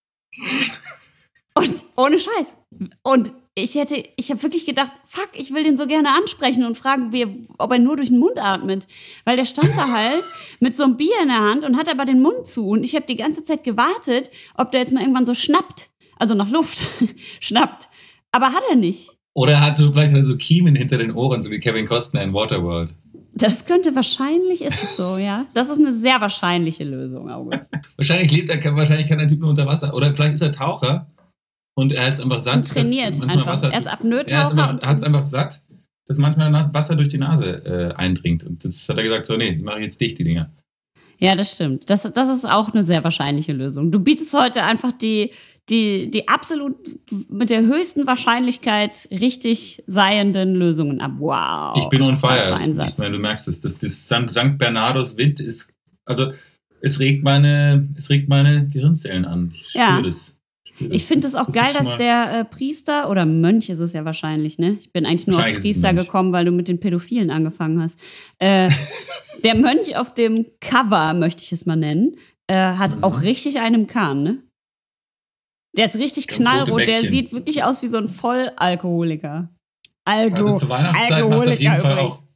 Und ohne Scheiß. Und ich hätte, ich habe wirklich gedacht, fuck, ich will den so gerne ansprechen und fragen, wie, ob er nur durch den Mund atmet. Weil der stand da halt mit so einem Bier in der Hand und hat aber den Mund zu. Und ich habe die ganze Zeit gewartet, ob der jetzt mal irgendwann so schnappt. Also nach Luft schnappt. Aber hat er nicht. Oder er hat so vielleicht hat er so Kiemen hinter den Ohren, so wie Kevin Costner in Waterworld. Das könnte, wahrscheinlich ist es so, ja. Das ist eine sehr wahrscheinliche Lösung, August. Wahrscheinlich lebt er, wahrscheinlich kann der Typ nur unter Wasser. Oder vielleicht ist er Taucher und er ist einfach satt. Und trainiert dass manchmal einfach. Wasser, Er ist er Apnoe-Taucher. hat es einfach satt, dass manchmal Na- Wasser durch die Nase äh, eindringt. Und das hat er gesagt, so nee, die mache ich jetzt dicht, die Dinger. Ja, das stimmt. Das, das ist auch eine sehr wahrscheinliche Lösung. Du bietest heute einfach die, die, die absolut mit der höchsten Wahrscheinlichkeit richtig seienden Lösungen ab. Wow. Ich bin on Das war fire. ein Satz. Ich meine, du merkst es. Das, das Sankt Bernardus Wind ist, also es regt meine, es regt meine Gehirnzellen an. Ich Ja. spüre das. spüre Ich finde es das. auch Das geil, ist schon dass mal- der äh, Priester, oder Mönch ist es ja wahrscheinlich, ne? Ich bin eigentlich nur auf Wahrscheinlich ist es ein Priester Mönch. gekommen, weil du mit den Pädophilen angefangen hast. Äh, der Mönch auf dem Cover, möchte ich es mal nennen, äh, hat Mhm. auch richtig einen im Kahn, ne? Der ist richtig Ganz rote knallrot, der Bäckchen. sieht wirklich aus wie so ein Vollalkoholiker. Alko Also zur Weihnachtszeit macht er auf jeden Fall auch.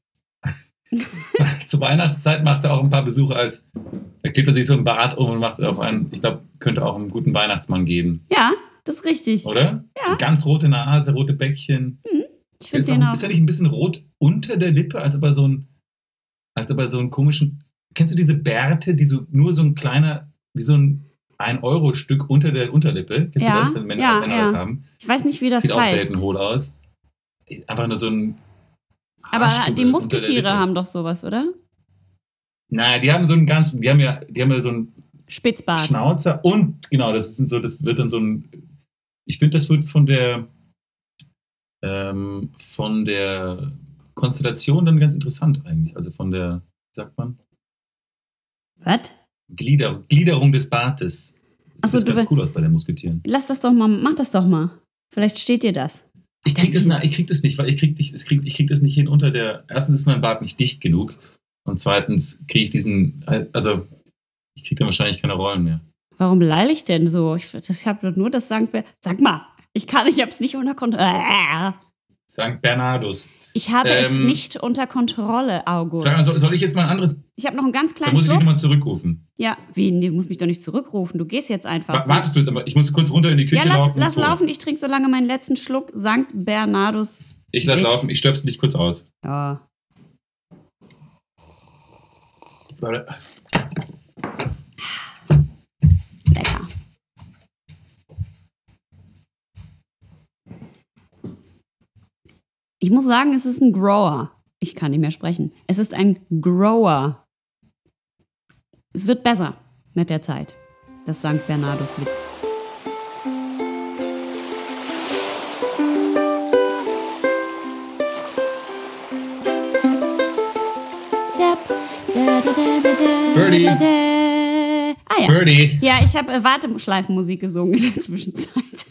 Zur Weihnachtszeit macht er auch ein paar Besuche als. Da klebt er sich so ein Bart um und macht auch einen, ich glaube, könnte auch einen guten Weihnachtsmann geben, Ja, das ist richtig. oder? Ja. So ganz rote Nase, rote Bäckchen. Ich finde Ist, auch, den auch. ist er nicht ein bisschen rot unter der Lippe, als ob er so ein, als ob er so einen komischen. Kennst du diese Bärte, die so nur so ein kleiner, wie so ein ein-Euro-Stück unter der Unterlippe? Kennst Ja, du das, wenn Männer, ja, Männer ja. das haben? Ich weiß nicht, wie das Sieht auch heißt. selten hohl aus. Einfach nur so ein. Aber Haarstummel die unter der Musketiere Lippe. haben doch sowas, oder? Naja, die haben so einen ganzen, die haben ja, die haben ja so einen Spitzbart. Schnauzer und genau, das ist so, das wird dann so ein. Ich finde, das wird von der ähm, von der Konstellation dann ganz interessant eigentlich. Also von der, wie sagt man, Was? Glieder, Gliederung des Bartes. Das Ach so, sieht du ganz will- cool aus bei den Musketieren. Lass das doch mal, mach das doch mal. Vielleicht steht dir das. Ich krieg das, na, ich krieg das nicht, weil ich krieg, dich- ich krieg, ich krieg das nicht hin unter der. Erstens ist mein Bart nicht dicht genug und zweitens kriege ich diesen, also ich krieg dann wahrscheinlich keine Rollen mehr. Warum leile ich denn so? Ich, das- ich habe nur das Sankt Ber- Sag mal, ich kann, ich habe es nicht unter Kontrolle. Sankt Bernardus. Ich habe es Ähm, nicht unter Kontrolle, August. Sag mal, soll, soll ich jetzt mal ein anderes? Ich habe noch einen ganz Dann kleinen muss ich dich Schluck. nochmal zurückrufen. Ja, wie? Nee, du musst mich doch nicht zurückrufen. Du gehst jetzt einfach. Wa- so. Wartest du jetzt aber? Ich muss kurz runter in die Küche Ja, lass, laufen. lass So. laufen. Ich trinke so lange meinen letzten Schluck Sankt Bernardus. Ich lass Wild. laufen. Ich stöpsel dich kurz aus. Ja. Warte. Lecker. Ich muss sagen, es ist ein Grower. Ich kann nicht mehr sprechen. Es ist ein Grower. Es wird besser mit der Zeit. Das Sankt Bernardus-Lied. Birdie. Ah ja. Birdie. Ja, ich habe äh, Warteschleifenmusik gesungen in der Zwischenzeit.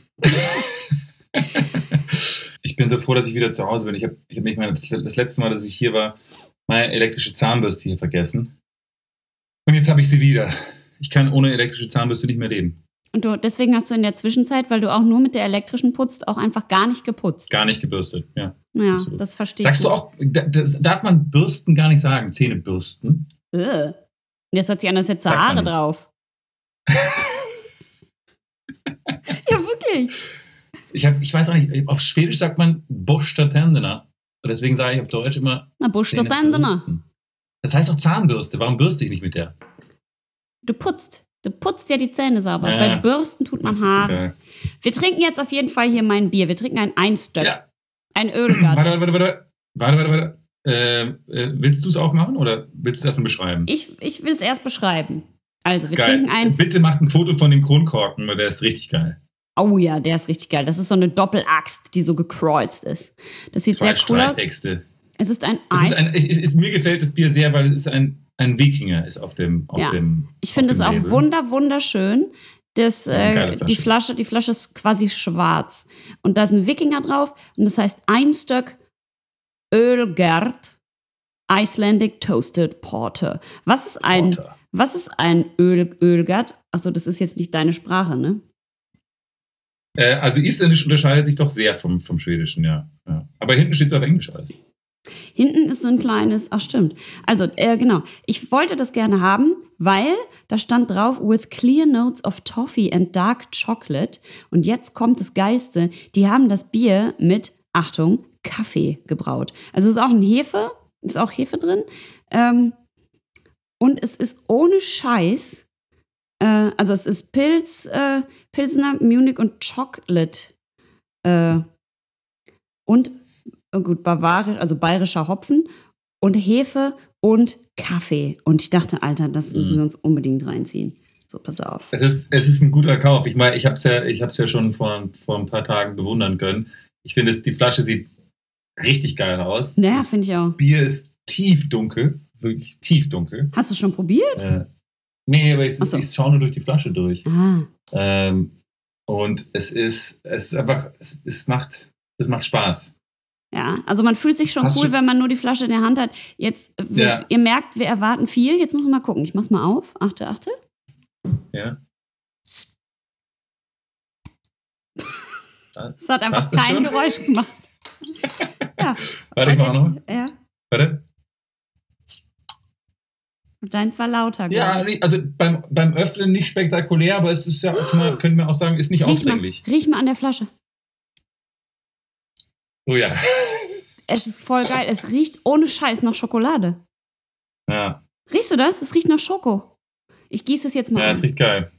Ich bin so froh, dass ich wieder zu Hause bin. Ich habe ich hab mich meine, das letzte Mal, dass ich hier war, meine elektrische Zahnbürste hier vergessen. Und jetzt habe ich sie wieder. Ich kann ohne elektrische Zahnbürste nicht mehr leben. Und du, deswegen hast du in der Zwischenzeit, weil du auch nur mit der elektrischen putzt, auch einfach gar nicht geputzt. Gar nicht gebürstet, ja. Ja, Absolut. das verstehe ich. Sagst du auch, das darf man Bürsten gar nicht sagen, Zähne bürsten? Ugh. Das hört sich an, als hättest du Sagt man Haare nicht. drauf. Ja, wirklich. Ich, hab, ich weiß auch nicht, auf Schwedisch sagt man Borsta tänderna. Und deswegen sage ich auf Deutsch immer Na, Busch Zähne doch bürsten. Das heißt auch Zahnbürste. Warum bürste ich nicht mit der? Du putzt. Du putzt ja die Zähne sauber, Ja, weil bürsten tut man das ist Haare. egal. Wir trinken jetzt auf jeden Fall hier mein Bier. Wir trinken ein Einstöck. Ja. Ein Ölgard. Warte, warte, warte, warte. Warte, warte, warte. Äh, äh, willst du es aufmachen oder willst du es erst mal beschreiben? Ich, ich will es erst beschreiben. Also, ist wir geil. trinken ein... Bitte macht ein Foto von dem Kronkorken, weil der ist richtig geil. Oh ja, der ist richtig geil. Das ist so eine Doppelaxt, die so gekreuzt ist. Das sieht Zwei sehr cool aus. Streichtexte. Es ist ein Es Eis. ist ein, es, es, es, mir gefällt das Bier sehr, weil es ist ein, ein Wikinger ist auf dem auf Ja. dem Ich finde auf es dem auch Label. wunder, wunderschön. Das, Ja, geile äh, Flasche. die, Flasche, die Flasche ist quasi schwarz. Und da ist ein Wikinger drauf. Und das heißt Einstöck Ölgard Icelandic Toasted Porter. Was ist ein, Porter. was ist ein Öl, Ölgard? Achso, das ist jetzt nicht deine Sprache, ne? Äh, also Isländisch unterscheidet sich doch sehr vom, vom Schwedischen, ja. ja. Aber hinten steht es auf Englisch alles. Hinten ist so ein kleines, ach stimmt. Also, äh, genau. Ich wollte das gerne haben, weil da stand drauf, with clear notes of toffee and dark chocolate. Und jetzt kommt das Geilste. Die haben das Bier mit, Achtung, Kaffee gebraut. Also es ist auch ein Hefe, ist auch Hefe drin. Ähm, und es ist ohne Scheiß, äh, also es ist Pilz, äh, Pilsner, Munich und Chocolate. Äh, und Oh gut, bavarisch, also bayerischer Hopfen und Hefe und Kaffee. Und ich dachte, Alter, das müssen Mhm. wir uns unbedingt reinziehen. So, pass auf. Es ist, es ist ein guter Kauf. Ich meine, ich habe es ja, ich hab's ja schon vor, vor ein paar Tagen bewundern können. Ich finde, es- die Flasche sieht richtig geil aus. Naja, Das finde ich auch. Bier ist tiefdunkel, wirklich tiefdunkel. Hast du schon probiert? Äh, nee, aber ich, Ach so. ich schaue nur durch die Flasche durch. Ah, Ähm, und es ist, es ist einfach, es, es macht, es macht Spaß. ja. Also man fühlt sich schon Hast cool, du- wenn man nur die Flasche in der Hand hat. Jetzt, wird, Ja. ihr merkt, wir erwarten viel. Jetzt muss man mal gucken. Ich mach's mal auf. Achte, achte. Ja. Es hat einfach Hast du kein schon? Geräusch gemacht. Ja. Warte, ich mach noch mal. Ja. Warte. Und deins war lauter, Ja, glaub ich. nee, also beim, beim Öffnen nicht spektakulär, aber es ist ja, kann man, können wir auch sagen, ist nicht Riech mal, aufdringlich. riech mal an der Flasche. Oh ja. Es ist voll geil. Es riecht ohne Scheiß nach Schokolade. Ja, Riechst du das? Es riecht nach Schoko. Ich gieße es jetzt mal ja, an. es riecht geil.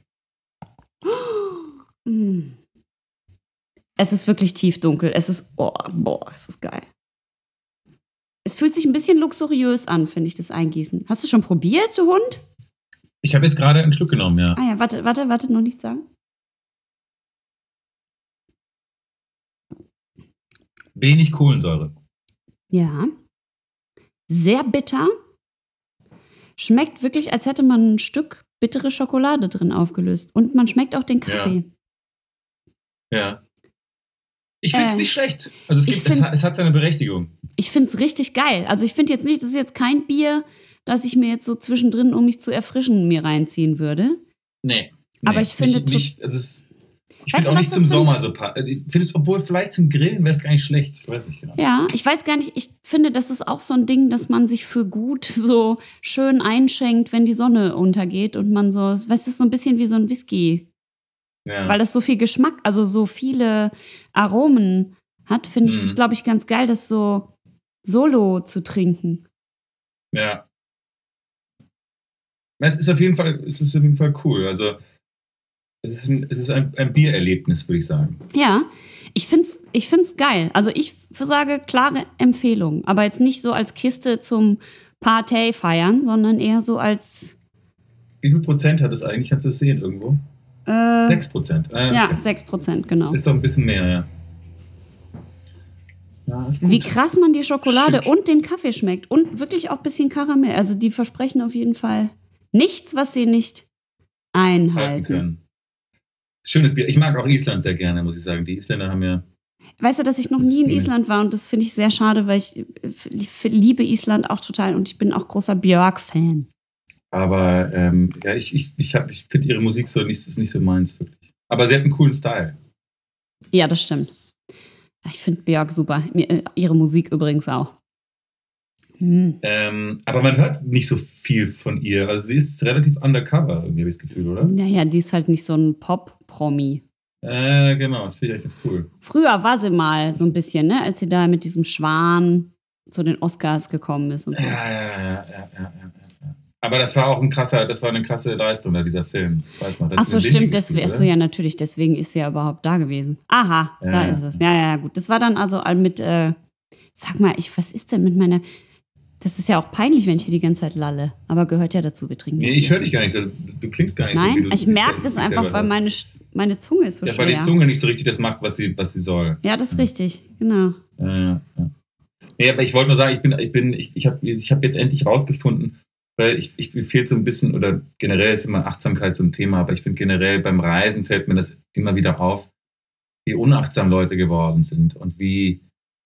Mm. Es ist wirklich tiefdunkel. Es ist, oh, boah, es ist geil. Es fühlt sich ein bisschen luxuriös an, finde ich, das Eingießen. Hast du schon probiert, du Hund? Ich habe jetzt gerade einen Schluck genommen, ja. Ah ja, warte, warte, warte, noch nichts sagen. Wenig Kohlensäure. Ja. Sehr bitter. Schmeckt wirklich, als hätte man ein Stück bittere Schokolade drin aufgelöst. Und man schmeckt auch den Kaffee. Ja. Ich finde es Ähm, nicht schlecht. Also es, ich gibt, es, find's- hat, es hat seine Berechtigung. Ich finde es richtig geil. Also ich finde jetzt nicht, das ist jetzt kein Bier, das ich mir jetzt so zwischendrin, um mich zu erfrischen, mir reinziehen würde. Nee. Aber nee, ich finde Nicht, nicht, also es, ich Weißt finde du, auch was nicht das zum für ein- Sommer so. pa- Ich finde es, obwohl vielleicht zum Grillen wäre es gar nicht schlecht. Ich weiß nicht genau. Ja, ich weiß gar nicht, ich finde, das ist auch so ein Ding, dass man sich für gut so schön einschenkt, wenn die Sonne untergeht und man so, weißt du, das ist so ein bisschen wie so ein Whisky, Ja. weil das so viel Geschmack, also so viele Aromen hat, finde ich Mhm. das, glaube ich, ganz geil, das so solo zu trinken. Ja. Es ist auf jeden Fall, es ist auf jeden Fall cool. Also es ist ein, es ist ein, ein Biererlebnis, würde ich sagen. Ja, ich finde es ich finde es geil. Also ich sage klare Empfehlung, aber jetzt nicht so als Kiste zum Partei feiern, sondern eher so als... Wie viel Prozent hat es eigentlich? Kannst du das sehen irgendwo? Äh, sechs Prozent. Ah, okay. Ja, sechs Prozent, genau. Ist doch ein bisschen mehr, ja. Ja, ist gut. Wie krass man die Schokolade Schick. und den Kaffee schmeckt und wirklich auch ein bisschen Karamell. Also die versprechen auf jeden Fall nichts, was sie nicht halten einhalten. können. Schönes Bier. Ich mag auch Island sehr gerne, muss ich sagen. Die Isländer haben ja... Weißt du, dass ich noch Das nie in ist- Island war und das finde ich sehr schade, weil ich, ich liebe Island auch total und ich bin auch großer Björk-Fan. Aber ähm, ja, ich, ich, ich, hab- ich finde ihre Musik so nicht, ist nicht so meins, wirklich. Aber sie hat einen coolen Style. Ja, das stimmt. Ich finde Björk super. Mir, äh, ihre Musik übrigens auch. Hm. Ähm, aber man hört nicht so viel von ihr. Also sie ist relativ undercover, irgendwie habe ich das Gefühl, oder? Naja, die ist halt nicht so ein Pop-Promi. Äh, genau, das finde ich eigentlich ganz cool. Früher war sie mal so ein bisschen, ne, als sie da mit diesem Schwan zu den Oscars gekommen ist und so. Ja, ja, ja, ja, ja, ja, ja, ja. Aber das war auch ein krasser, das war eine krasse Leistung da, dieser Film. Ich weiß noch, das Ach ist so, in Lindy stimmt, deswegen, gespielt, ach so, ja, natürlich, deswegen ist sie ja überhaupt da gewesen. Aha, Ja, da ja, ist es. Ja, ja, ja, gut. Das war dann also all mit, äh, sag mal, ich, was ist denn mit meiner, das ist ja auch peinlich, wenn ich hier die ganze Zeit lalle, aber gehört ja dazu, wir trinken. Nee, ja ich Bier. höre dich gar nicht so, du klingst gar nicht so, wie Nein, du ich siehst merke ja- das dich einfach, selber weil aus. meine, meine Zunge ist so Ja, schwer. weil die Zunge nicht so richtig das macht, was sie, was sie soll. Ja, das ist richtig, genau. Ja, ja, ja. Nee, aber ich wollte nur sagen, ich bin, ich bin, ich, ich habe ich hab jetzt endlich rausgefunden, weil ich, ich mir fehlt so ein bisschen, oder generell ist immer Achtsamkeit so ein Thema, aber ich finde generell beim Reisen fällt mir das immer wieder auf, wie unachtsam Leute geworden sind und wie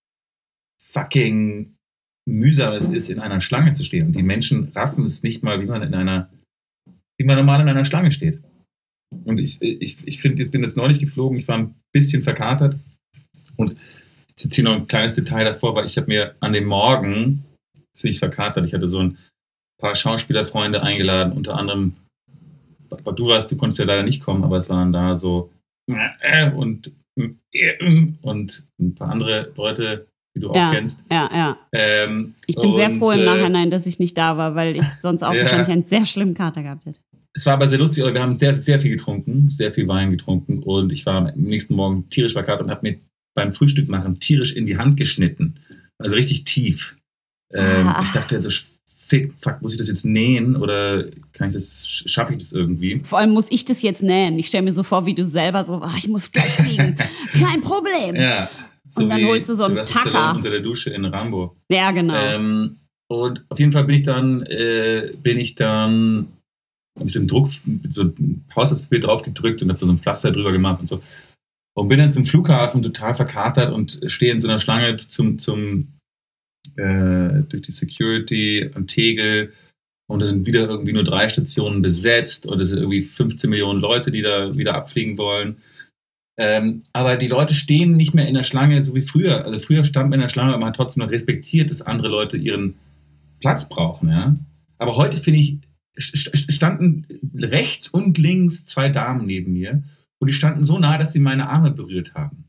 fucking mühsam es ist, in einer Schlange zu stehen. Und die Menschen raffen es nicht mal, wie man in einer, wie man normal in einer Schlange steht. Und ich, ich, ich finde, ich bin jetzt neulich geflogen, ich war ein bisschen verkatert und jetzt hier noch ein kleines Detail davor, weil ich habe mir an dem Morgen, jetzt bin ich verkatert, ich hatte so ein paar Schauspielerfreunde eingeladen, unter anderem, du weißt, du konntest ja leider nicht kommen, aber es waren da so und und ein paar andere Leute, die du auch Ja, kennst. ja, ja. Ähm, Ich bin sehr und, froh im äh, Nachhinein, dass ich nicht da war, weil ich sonst auch Ja. wahrscheinlich einen sehr schlimmen Kater gehabt hätte. Es war aber sehr lustig, wir haben sehr, sehr viel getrunken, sehr viel Wein getrunken und ich war am nächsten Morgen tierisch verkatert und habe mir beim Frühstück machen tierisch in die Hand geschnitten. Also richtig tief. Ähm, Ah. Ich dachte so, fick, fuck, muss ich das jetzt nähen oder kann ich das, schaffe ich das irgendwie? Vor allem muss ich das jetzt nähen. Ich stelle mir so vor, wie du selber so, ach, ich muss gleich fliegen. Kein Problem. Ja, Ja. So Und dann wie holst du so einen Sylvester Tacker. Stallone unter der Dusche in Rambo. genau. Ähm, und auf jeden Fall bin ich dann, äh, bin ich dann, habe ich so einen Druck, so ein Haushaltspapier drauf gedrückt und habe so ein Pflaster drüber gemacht und so. Und bin dann zum Flughafen total verkatert und stehe in so einer Schlange zum, zum, äh, durch die Security am Tegel. Und da sind wieder irgendwie nur drei Stationen besetzt und es sind irgendwie fünfzehn Millionen Leute, die da wieder abfliegen wollen. Ähm, aber die Leute stehen nicht mehr in der Schlange, so wie früher. Also früher stand man in der Schlange, aber man hat trotzdem noch respektiert, dass andere Leute ihren Platz brauchen. Ja? Aber heute, finde ich, st- standen rechts und links zwei Damen neben mir und die standen so nah, dass sie meine Arme berührt haben.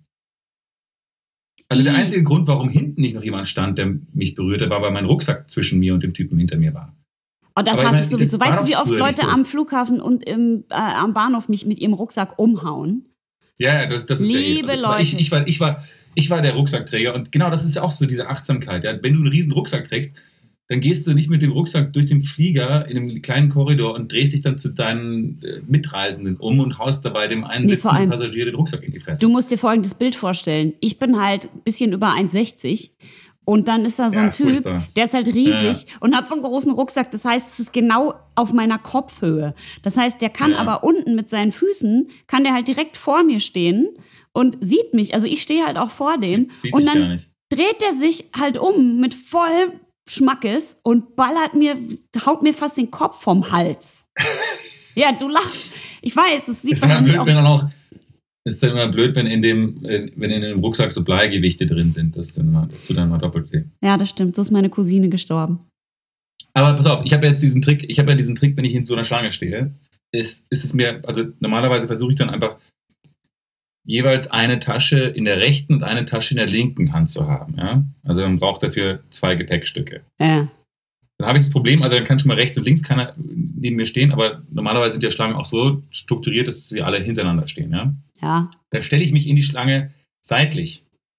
Also der Ih. einzige Grund, warum hinten nicht noch jemand stand, der mich berührte, war, weil mein Rucksack zwischen mir und dem Typen hinter mir war. Und das aber ich hasse meine, ich sowieso. das war Weißt du, doch wie oft früher nicht Leute so. am Flughafen und im, äh, am Bahnhof mich mit ihrem Rucksack umhauen? Ja, das, das ist Liebe ja eh. Leute. Ich, ich, war, ich, war, ich war der Rucksackträger und genau das ist ja auch so diese Achtsamkeit. Ja? Wenn du einen riesen Rucksack trägst, dann gehst du nicht mit dem Rucksack durch den Flieger in einem kleinen Korridor und drehst dich dann zu deinen äh, Mitreisenden um und haust dabei dem einen Nee, vor sitzenden allem- Passagier den Rucksack in die Fresse. Du musst dir folgendes Bild vorstellen. Ich bin halt ein bisschen über eins sechzig und dann ist da so Ja, ein ist Typ, furchtbar. der ist halt riesig und hat so einen großen Rucksack. Das heißt, es ist genau auf meiner Kopfhöhe. Das heißt, der kann Ja. aber unten mit seinen Füßen, kann der halt direkt vor mir stehen und sieht mich. Also ich stehe halt auch vor dem. Sieht, sieht und dich dann gar nicht. dreht er sich halt um mit voll Schmackes und ballert mir, haut mir fast den Kopf vom Hals. Ja, du lachst. Ich weiß, es sieht Ist immer wahrscheinlich blöd, auch... wenn dann auch. Ist dann immer blöd, wenn in dem, äh, wenn in dem Rucksack so Bleigewichte drin sind. Das, ist dann immer, das tut dann mal doppelt weh. Ja, das stimmt. So ist meine Cousine gestorben. Aber pass auf, ich habe jetzt diesen Trick, ich habe ja diesen Trick, wenn ich in so einer Schlange stehe, ist, ist es mir, also normalerweise versuche ich dann einfach jeweils eine Tasche in der rechten und eine Tasche in der linken Hand zu haben. Ja? Also man braucht dafür zwei Gepäckstücke. Ja. Dann habe ich das Problem, also dann kann schon mal rechts und links keiner neben mir stehen, aber normalerweise sind ja Schlangen auch so strukturiert, dass sie alle hintereinander stehen. Ja? Ja. Dann stelle ich mich in die Schlange seitlich.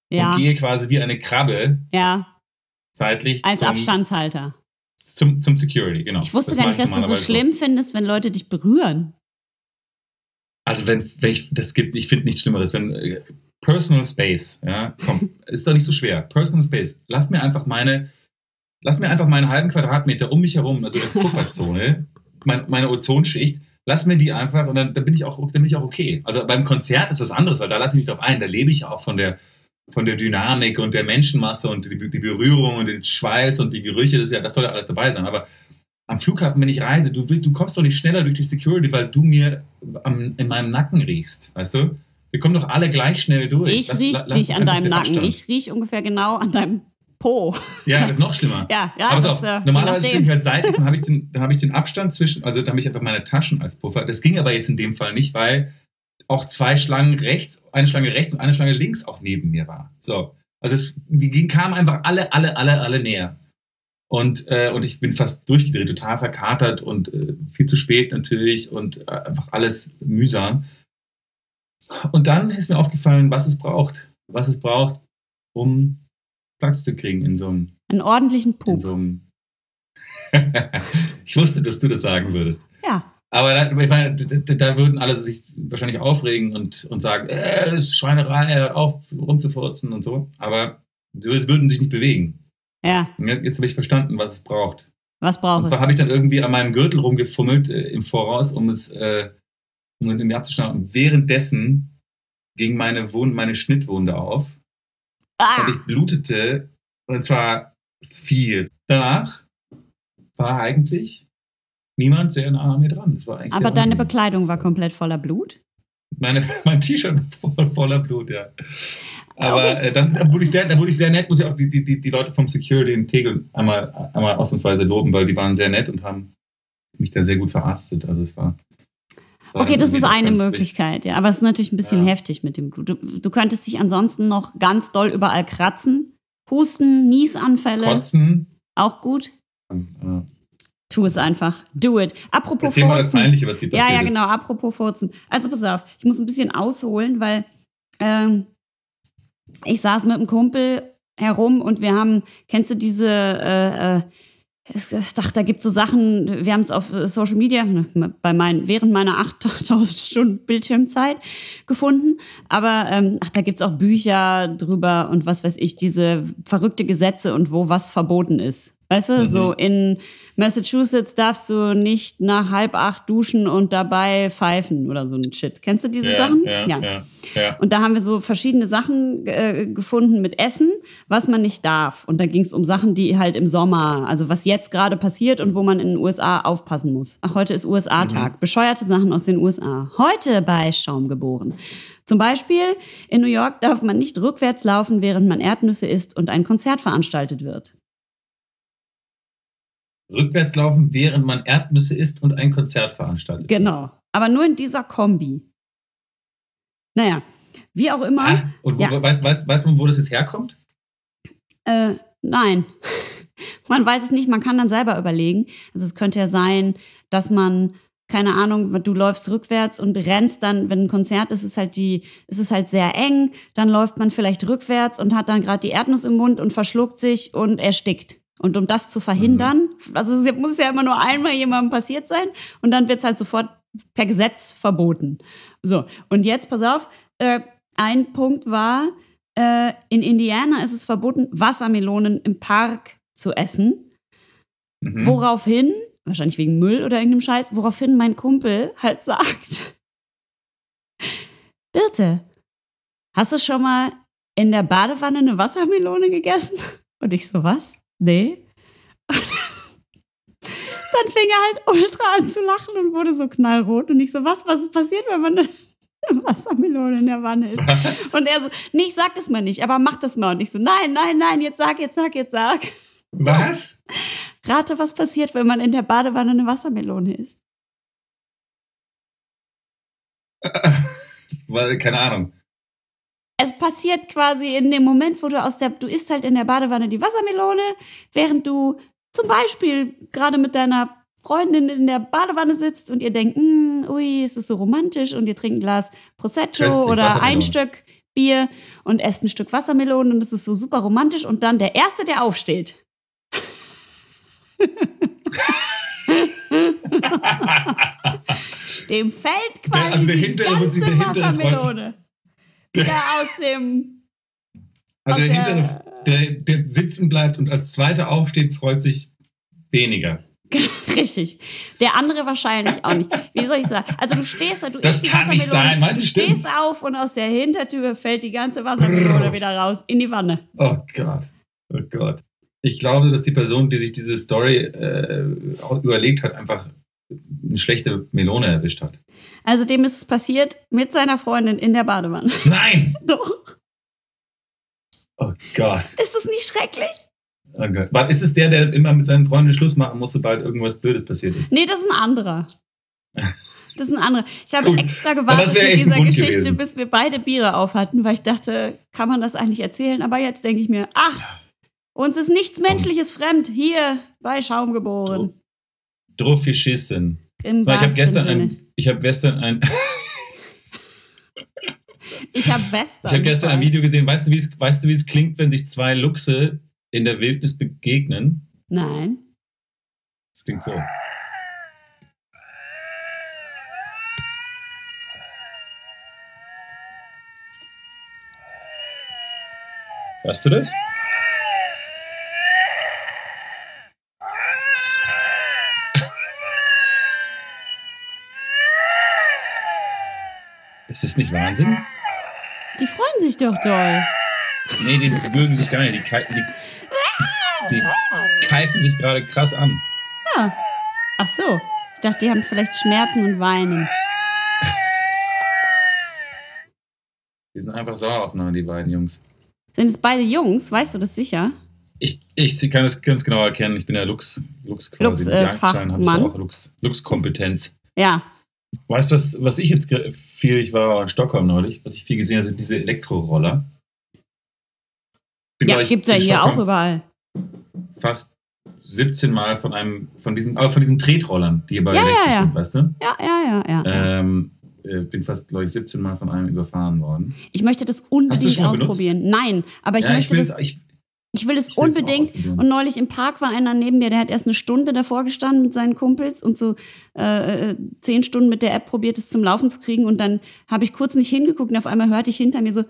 Ja. und gehe quasi wie eine Krabbe Ja, seitlich als zum, Abstandshalter. zum, zum Security, genau. Ich wusste Das gar mache nicht, ich dass du so normalerweise schlimm findest, wenn Leute dich berühren. Also wenn, wenn ich, das gibt, ich finde nichts Schlimmeres, wenn äh, Personal Space, ja, komm, ist doch nicht so schwer. Personal Space, lass mir einfach meine, lass mir einfach meinen halben Quadratmeter um mich herum, also eine Pufferzone, mein, meine Ozonschicht, lass mir die einfach und dann, dann bin ich auch, dann bin ich auch okay. Also beim Konzert ist was anderes, weil da lasse ich mich drauf ein, da lebe ich ja auch von der, von der Dynamik und der Menschenmasse und die, die Berührung und den Schweiß und die Gerüche, das, ist ja, das soll ja alles dabei sein, aber am Flughafen, wenn ich reise, du, du kommst doch nicht schneller durch die Security, weil du mir am, in meinem Nacken riechst, weißt du? Wir kommen doch alle gleich schnell durch. Ich Lass- riech la- lass nicht doch an einfach deinem den Nacken. Abstand. Ich riech ungefähr genau an deinem Po. Ja, das ist noch schlimmer. Ja, ja, Aber das, pass auf, äh, je normalerweise nachdem. stehe ich halt seitlich, dann habe ich, den- dann hab ich den Abstand zwischen, also da habe ich einfach meine Taschen als Puffer. Das ging aber jetzt in dem Fall nicht, weil auch zwei Schlangen rechts, eine Schlange rechts und eine Schlange links auch neben mir war. So. Also es, die ging- kamen einfach alle, alle, alle, alle näher. Und, äh, und ich bin fast durchgedreht, total verkatert und äh, viel zu spät natürlich und äh, einfach alles mühsam. Und dann ist mir aufgefallen, was es braucht. Was es braucht, um Platz zu kriegen in so einem. Einen ordentlichen In Pup. so einem ich wusste, dass du das sagen würdest. Ja. Aber da, ich meine, da, da würden alle sich wahrscheinlich aufregen und, und sagen, äh, das ist Schweinerei, hört auf rumzufurzen und so. Aber sie würden sich nicht bewegen. Ja. Und jetzt habe ich verstanden, was es braucht. Was Und braucht zwar es? habe ich dann irgendwie an meinem Gürtel rumgefummelt äh, im Voraus, um es äh, um in mir abzuschneiden. Und währenddessen ging meine, Wund, meine Schnittwunde auf Ah! und ich blutete und zwar viel. Danach war eigentlich niemand sehr nah an mir dran. Das war eigentlich Aber sehr deine angenehm. Bekleidung war komplett voller Blut? Meine, mein T-Shirt war voll, voller Blut, ja. Aber Okay. äh, dann, dann, wurde ich sehr, dann wurde ich sehr nett, muss ich auch die, die, die, die Leute vom Security in Tegel einmal, einmal ausnahmsweise loben, weil die waren sehr nett und haben mich da sehr gut verarztet. Also es war. es war Okay, das irgendwie ist doch eine ganz Möglichkeit, ja. Aber es ist natürlich ein bisschen Ja. heftig mit dem Blut. Du, du könntest dich ansonsten noch ganz doll überall kratzen. Husten, Niesanfälle, wichtig. Kotzen. auch gut. Äh, Tu es einfach. Do it. Apropos Erzähl mal das Furzen. Peinliche, was dir Ja, passiert ja, ist. genau. Apropos Furzen. Also pass auf, ich muss ein bisschen ausholen, weil ähm, ich saß mit einem Kumpel herum und wir haben, kennst du diese, äh, äh, ich dachte, da gibt es so Sachen, wir haben es auf Social Media bei meinen, während meiner achttausend Stunden Bildschirmzeit gefunden, aber ähm, ach, da gibt es auch Bücher drüber und was weiß ich, diese verrückte Gesetze und wo was verboten ist. Weißt du, Mhm. so in Massachusetts darfst du nicht nach halb acht duschen und dabei pfeifen oder so ein Shit. Kennst du diese ja, Sachen? Ja, ja, ja. ja. Und da haben wir so verschiedene Sachen äh, gefunden mit Essen, was man nicht darf. Und da ging es um Sachen, die halt im Sommer, also was jetzt gerade passiert und wo man in den U S A aufpassen muss. Ach, heute ist U S A-Tag. Mhm. Bescheuerte Sachen aus den U S A. Heute bei Schaum geboren. Zum Beispiel in New York darf man nicht rückwärts laufen, während man Erdnüsse isst und ein Konzert veranstaltet wird. Rückwärts laufen, während man Erdnüsse isst und ein Konzert veranstaltet. Genau. Aber nur in dieser Kombi. Naja, wie auch immer. Ah, und wo, Ja. weiß, weiß, weiß man, wo das jetzt herkommt? Äh, nein. Man weiß es nicht, man kann dann selber überlegen. Also es könnte ja sein, dass man, keine Ahnung, du läufst rückwärts und rennst dann, wenn ein Konzert ist, ist halt die, ist es halt sehr eng, dann läuft man vielleicht rückwärts und hat dann gerade die Erdnuss im Mund und verschluckt sich und erstickt. Und um das zu verhindern, also es muss ja immer nur einmal jemandem passiert sein und dann wird es halt sofort per Gesetz verboten. So, und jetzt, pass auf, äh, ein Punkt war, äh, in Indiana ist es verboten, Wassermelonen im Park zu essen. Mhm. Woraufhin, wahrscheinlich wegen Müll oder irgendeinem Scheiß, woraufhin mein Kumpel halt sagt, Birte, hast du schon mal in der Badewanne eine Wassermelone gegessen? Und ich so, was? Nee. Und dann fing er halt ultra an zu lachen und wurde so knallrot. Und ich so, was, was ist passiert, wenn man eine Wassermelone in der Wanne isst? Was? Und er so, nee, ich sag das mal nicht, aber mach das mal. Und ich so, nein, nein, nein, jetzt sag, jetzt sag, jetzt sag. Was? Rate, was passiert, wenn man in der Badewanne eine Wassermelone isst. Weil, keine Ahnung. Es passiert quasi in dem Moment, wo du aus der, du isst halt in der Badewanne die Wassermelone, während du zum Beispiel gerade mit deiner Freundin in der Badewanne sitzt und ihr denkt, "Hm, ui, es ist so romantisch und ihr trinkt ein Glas Prosecco Köstlich, oder Wassermelone. ein Stück Bier und esst ein Stück Wassermelone und das ist so super romantisch und dann der Erste, der aufsteht. Dem fällt quasi der, also der die hintere, ganze der hintere Wassermelone wieder aus dem... Also aus der hintere, der, der sitzen bleibt und als Zweiter aufsteht, freut sich weniger. Richtig. Der andere wahrscheinlich auch nicht. Wie soll ich sagen? Also du stehst da, du Das isst die kann nicht Wassermelone, sein. Meinst du, du stimmt? stehst auf und aus der Hintertür fällt die ganze Wassermelone wieder raus in die Wanne. Oh Gott. Oh Gott. Ich glaube, dass die Person, die sich diese Story äh, überlegt hat, einfach eine schlechte Melone erwischt hat. Also dem ist es passiert mit seiner Freundin in der Badewanne. Nein! Doch. Oh Gott. Ist das nicht schrecklich? Oh Gott. Was, ist es der, der immer mit seinen Freunden Schluss machen muss, sobald irgendwas Blödes passiert ist? Nee, das ist ein anderer. Das ist ein anderer. Ich habe Gut. extra gewartet mit echt ein dieser Grund Geschichte, gewesen. bis wir beide Biere auf hatten, weil ich dachte, kann man das eigentlich erzählen? Aber jetzt denke ich mir, ach, uns ist nichts Menschliches fremd. Hier bei Schaum geboren. Drufischissen. Im Ich habe wahrsten gestern Sinne. ein, ich habe gestern ein, Ich habe Western. ich habe gestern ein Video gesehen. Weißt du, wie es, weißt du, wie es klingt, wenn sich zwei Luchse in der Wildnis begegnen? Nein. Es klingt so. Weißt du das? Ist das nicht Wahnsinn? Die freuen sich doch doll. Nee, die mögen sich gar nicht. Die, kei- die, die, die keifen sich gerade krass an. Ja. Ach so. Ich dachte, die haben vielleicht Schmerzen und weinen. Die sind einfach sauer aufeinander, die beiden Jungs. Sind es beide Jungs? Weißt du das sicher? Ich, ich kann das ganz genau erkennen. Ich bin ja Lux, Lux quasi. Lux, Mit äh, Jagdschein habe ich Fachmann. ja auch Lux, Lux-Kompetenz. Ja. Weißt du, was, was ich jetzt ge- viel, ich war in Stockholm neulich, was ich viel gesehen habe, sind diese Elektroroller. Bin, Ja, glaub ich, gibt's ja in hier Stockholm auch überall. Fast siebzehn Mal von einem, von diesen, aber von diesen Tretrollern, die bei Ja, ja, elektrisch ja. sind, weißt du? Ja, ja, ja, ja. Ähm, äh, bin fast, glaube ich, siebzehn Mal von einem überfahren worden. Ich möchte das Hast du unbedingt schon mal benutzt? ausprobieren. Nein, aber ich ja, ich möchte will das. es, ich, Ich will es ich will's auch unbedingt. ausprobieren. Und neulich im Park war einer neben mir, der hat erst eine Stunde davor gestanden mit seinen Kumpels und so äh, äh, zehn Stunden mit der App probiert, es zum Laufen zu kriegen. Und dann habe ich kurz nicht hingeguckt und auf einmal hörte ich hinter mir so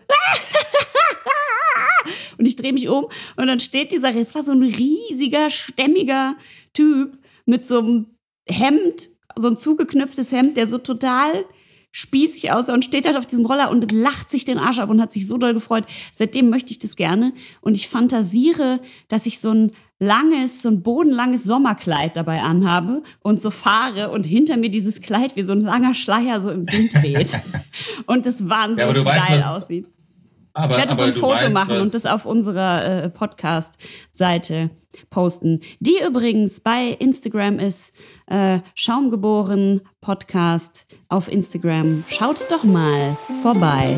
und ich drehe mich um und dann steht dieser, es war so ein riesiger, stämmiger Typ mit so einem Hemd, so ein zugeknüpftes Hemd, der so total spießig aussah und steht halt auf diesem Roller und lacht sich den Arsch ab und hat sich so doll gefreut. Seitdem möchte ich das gerne und ich fantasiere, dass ich so ein langes, so ein bodenlanges Sommerkleid dabei anhabe und so fahre und hinter mir dieses Kleid wie so ein langer Schleier so im Wind weht und das wahnsinnig Ja, aber du weißt, geil was- aussieht. aber, Ich werde so aber ein du Foto weißt, machen was, und das auf unserer äh, Podcast-Seite posten. Die übrigens bei Instagram ist äh, Schaumgeboren Podcast auf Instagram. Schaut doch mal vorbei.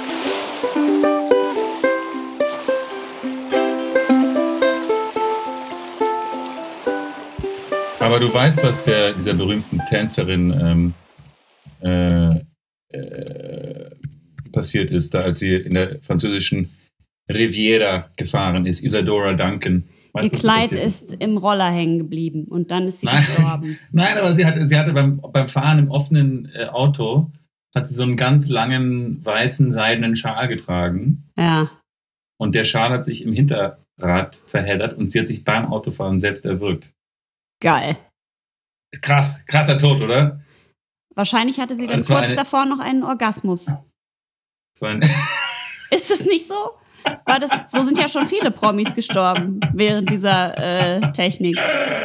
Aber du weißt, was der, dieser berühmten Tänzerin ähm, äh, äh, passiert ist, da als sie in der französischen Riviera gefahren ist, Isadora Duncan. Weißt Ihr du, was Kleid passiert ist im Roller hängen geblieben und dann ist sie Nein. gestorben. Nein, aber sie hatte, sie hatte beim, beim Fahren im offenen äh, Auto, hat sie so einen ganz langen, weißen, seidenen Schal getragen. Ja. Und der Schal hat sich im Hinterrad verheddert und sie hat sich beim Autofahren selbst erwürgt. Geil. Krass, krasser Tod, oder? Wahrscheinlich hatte sie dann Das war kurz eine- davor noch einen Orgasmus. Das war ein Ist das nicht so? War das, so sind ja schon viele Promis gestorben während dieser äh, Technik.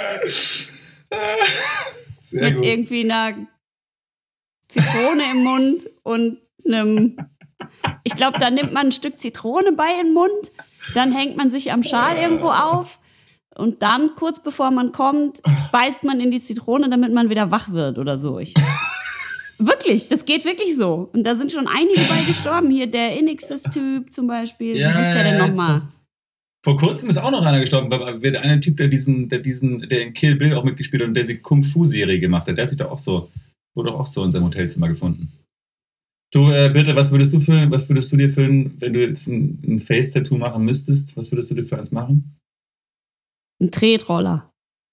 Sehr Mit gut. irgendwie einer Zitrone im Mund und einem. Ich glaube, da nimmt man ein Stück Zitrone bei in den Mund, dann hängt man sich am Schal irgendwo auf und dann, kurz bevor man kommt, beißt man in die Zitrone, damit man wieder wach wird oder so. Ich, wirklich, das geht wirklich so. Und da sind schon einige bei gestorben. Hier der Inixis-Typ zum Beispiel. Ja, Wie heißt der denn ja, nochmal? Vor kurzem ist auch noch einer gestorben. Der eine Typ, der diesen, der diesen, der in Kill Bill auch mitgespielt hat und der die Kung-Fu-Serie gemacht hat, der hat sich doch auch so, wurde doch auch so in seinem Hotelzimmer gefunden. Du, äh, bitte, was würdest du für, was würdest du dir für ein, wenn du jetzt ein, ein Face-Tattoo machen müsstest, was würdest du dir für eins machen? Ein Tretroller.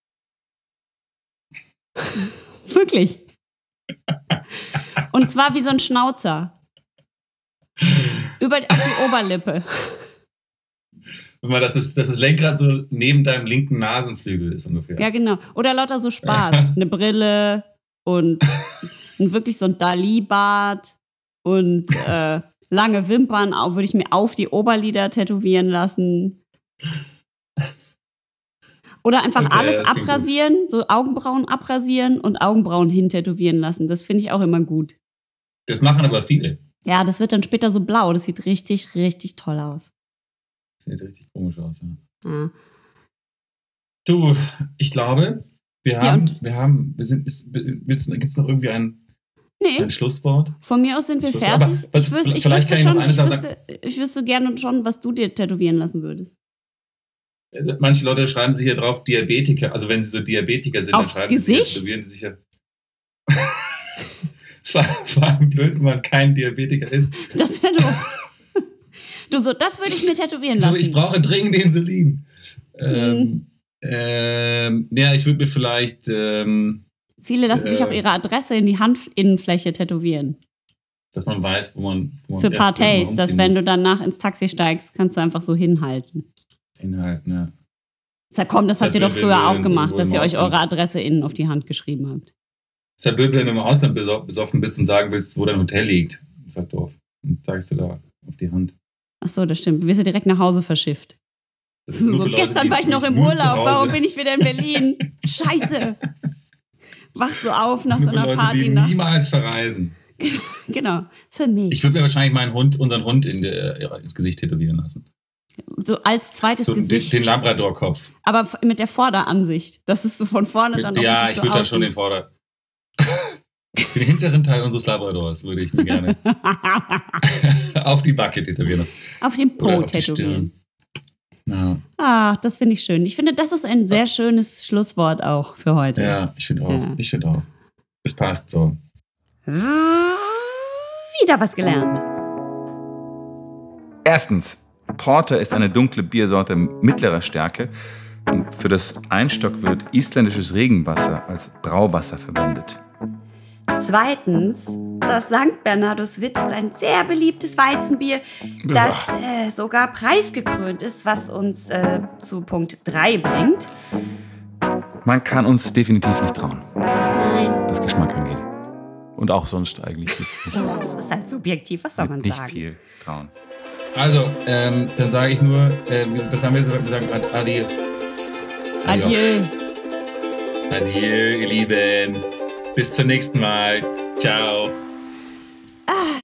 Wirklich. Und zwar wie so ein Schnauzer. Über auf die Oberlippe. Guck mal, dass das, dass das Lenkrad so neben deinem linken Nasenflügel ist ungefähr. Ja, genau. Oder lauter so Spaß. Eine Brille und, und wirklich so ein Dali-Bart und äh, lange Wimpern auch, würde ich mir auf die Oberlider tätowieren lassen. Oder einfach Okay, alles das klingt abrasieren, so Augenbrauen abrasieren und Augenbrauen hintätowieren lassen. Das finde ich auch immer gut. Das machen aber viele. Ja, das wird dann später so blau. Das sieht richtig, richtig toll aus. Das sieht richtig komisch aus, ja. Ja. Du, ich glaube, wir Ja, haben, und- wir haben, wir sind, ist, willst du, gibt's noch irgendwie ein, Nee, ein Schlusswort? von mir aus sind wir Aber fertig. was- Ich wüsste, ich vielleicht wüsste kann ich noch schon, eine ich Sache wüsste, ich wüsste gerne schon, was du dir tätowieren lassen würdest. Manche Leute schreiben sich ja drauf Diabetiker, also wenn sie so Diabetiker sind, Aufs dann schreiben Gesicht? sie, tätowieren sie sich ja. Es war vor allem blöd, wenn man kein Diabetiker ist. Das wäre doof. Du so, das würde ich mir tätowieren lassen. So, ich brauche dringend Insulin. Ähm, ähm, ja, ich würde mir vielleicht, ähm, Viele lassen sich äh, auch ihre Adresse in die Handinnenfläche tätowieren. dass man weiß, wo man, wo man Für erst Partys, irgendwann dass umziehen wenn muss. du danach ins Taxi steigst, kannst du einfach so hinhalten. Inhalt, ne? Sag, komm, das Ist habt ihr halt doch blöd, früher wenn auch du gemacht, irgendwo dass im ihr euch Ausland- eure Adresse innen auf die Hand geschrieben habt. Ist ja blöd, wenn du im Ausland beso- besoffen bist und sagen willst, wo dein Hotel liegt. Das ist halt doof. Und sagst du da auf die Hand. Ach so, das stimmt. Du wirst ja direkt nach Hause verschifft. Das ist nur So, für Leute, gestern die war ich noch im nur zu Urlaub, warum Hause- bin ich wieder in Berlin? Scheiße. Wachst so auf nach nur so für einer Leute, Party. die Nach, niemals verreisen. genau, für mich. Ich würde mir wahrscheinlich meinen Hund, unseren Hund in der, ja, ins Gesicht tätowieren lassen. So als zweites So den, Gesicht. den Labrador-Kopf. Aber f- mit der Vorderansicht. Das ist so von vorne dann auch Ja, wirklich ich so würde da außen. schon den Vorder... den hinteren Teil unseres Labradors würde ich mir gerne auf die Backe tätowieren lassen. Auf den Po Oder auf die tätowieren. Stirn. Ja, Ah, das finde ich schön. Ich finde, das ist ein sehr schönes Schlusswort auch für heute. ja ich finde auch. Ja. Ich finde auch. Es passt so. Wieder was gelernt. Erstens, Porter ist eine dunkle Biersorte mittlerer Stärke und für das Einstock wird isländisches Regenwasser als Brauwasser verwendet. Zweitens, das Sankt Bernardus Witt ist ein sehr beliebtes Weizenbier, das äh, sogar preisgekrönt ist, was uns äh, zu Punkt drei bringt. Man kann uns definitiv nicht trauen, Nein, was Geschmack angeht. Und auch sonst eigentlich nicht, nicht, das ist halt subjektiv, was soll man nicht sagen? viel trauen. Also, ähm, dann sage ich nur, äh, was haben wir gesagt? Wir sagen gerade Adi. Adieu. Adieu, ihr Lieben. Bis zum nächsten Mal. Ciao.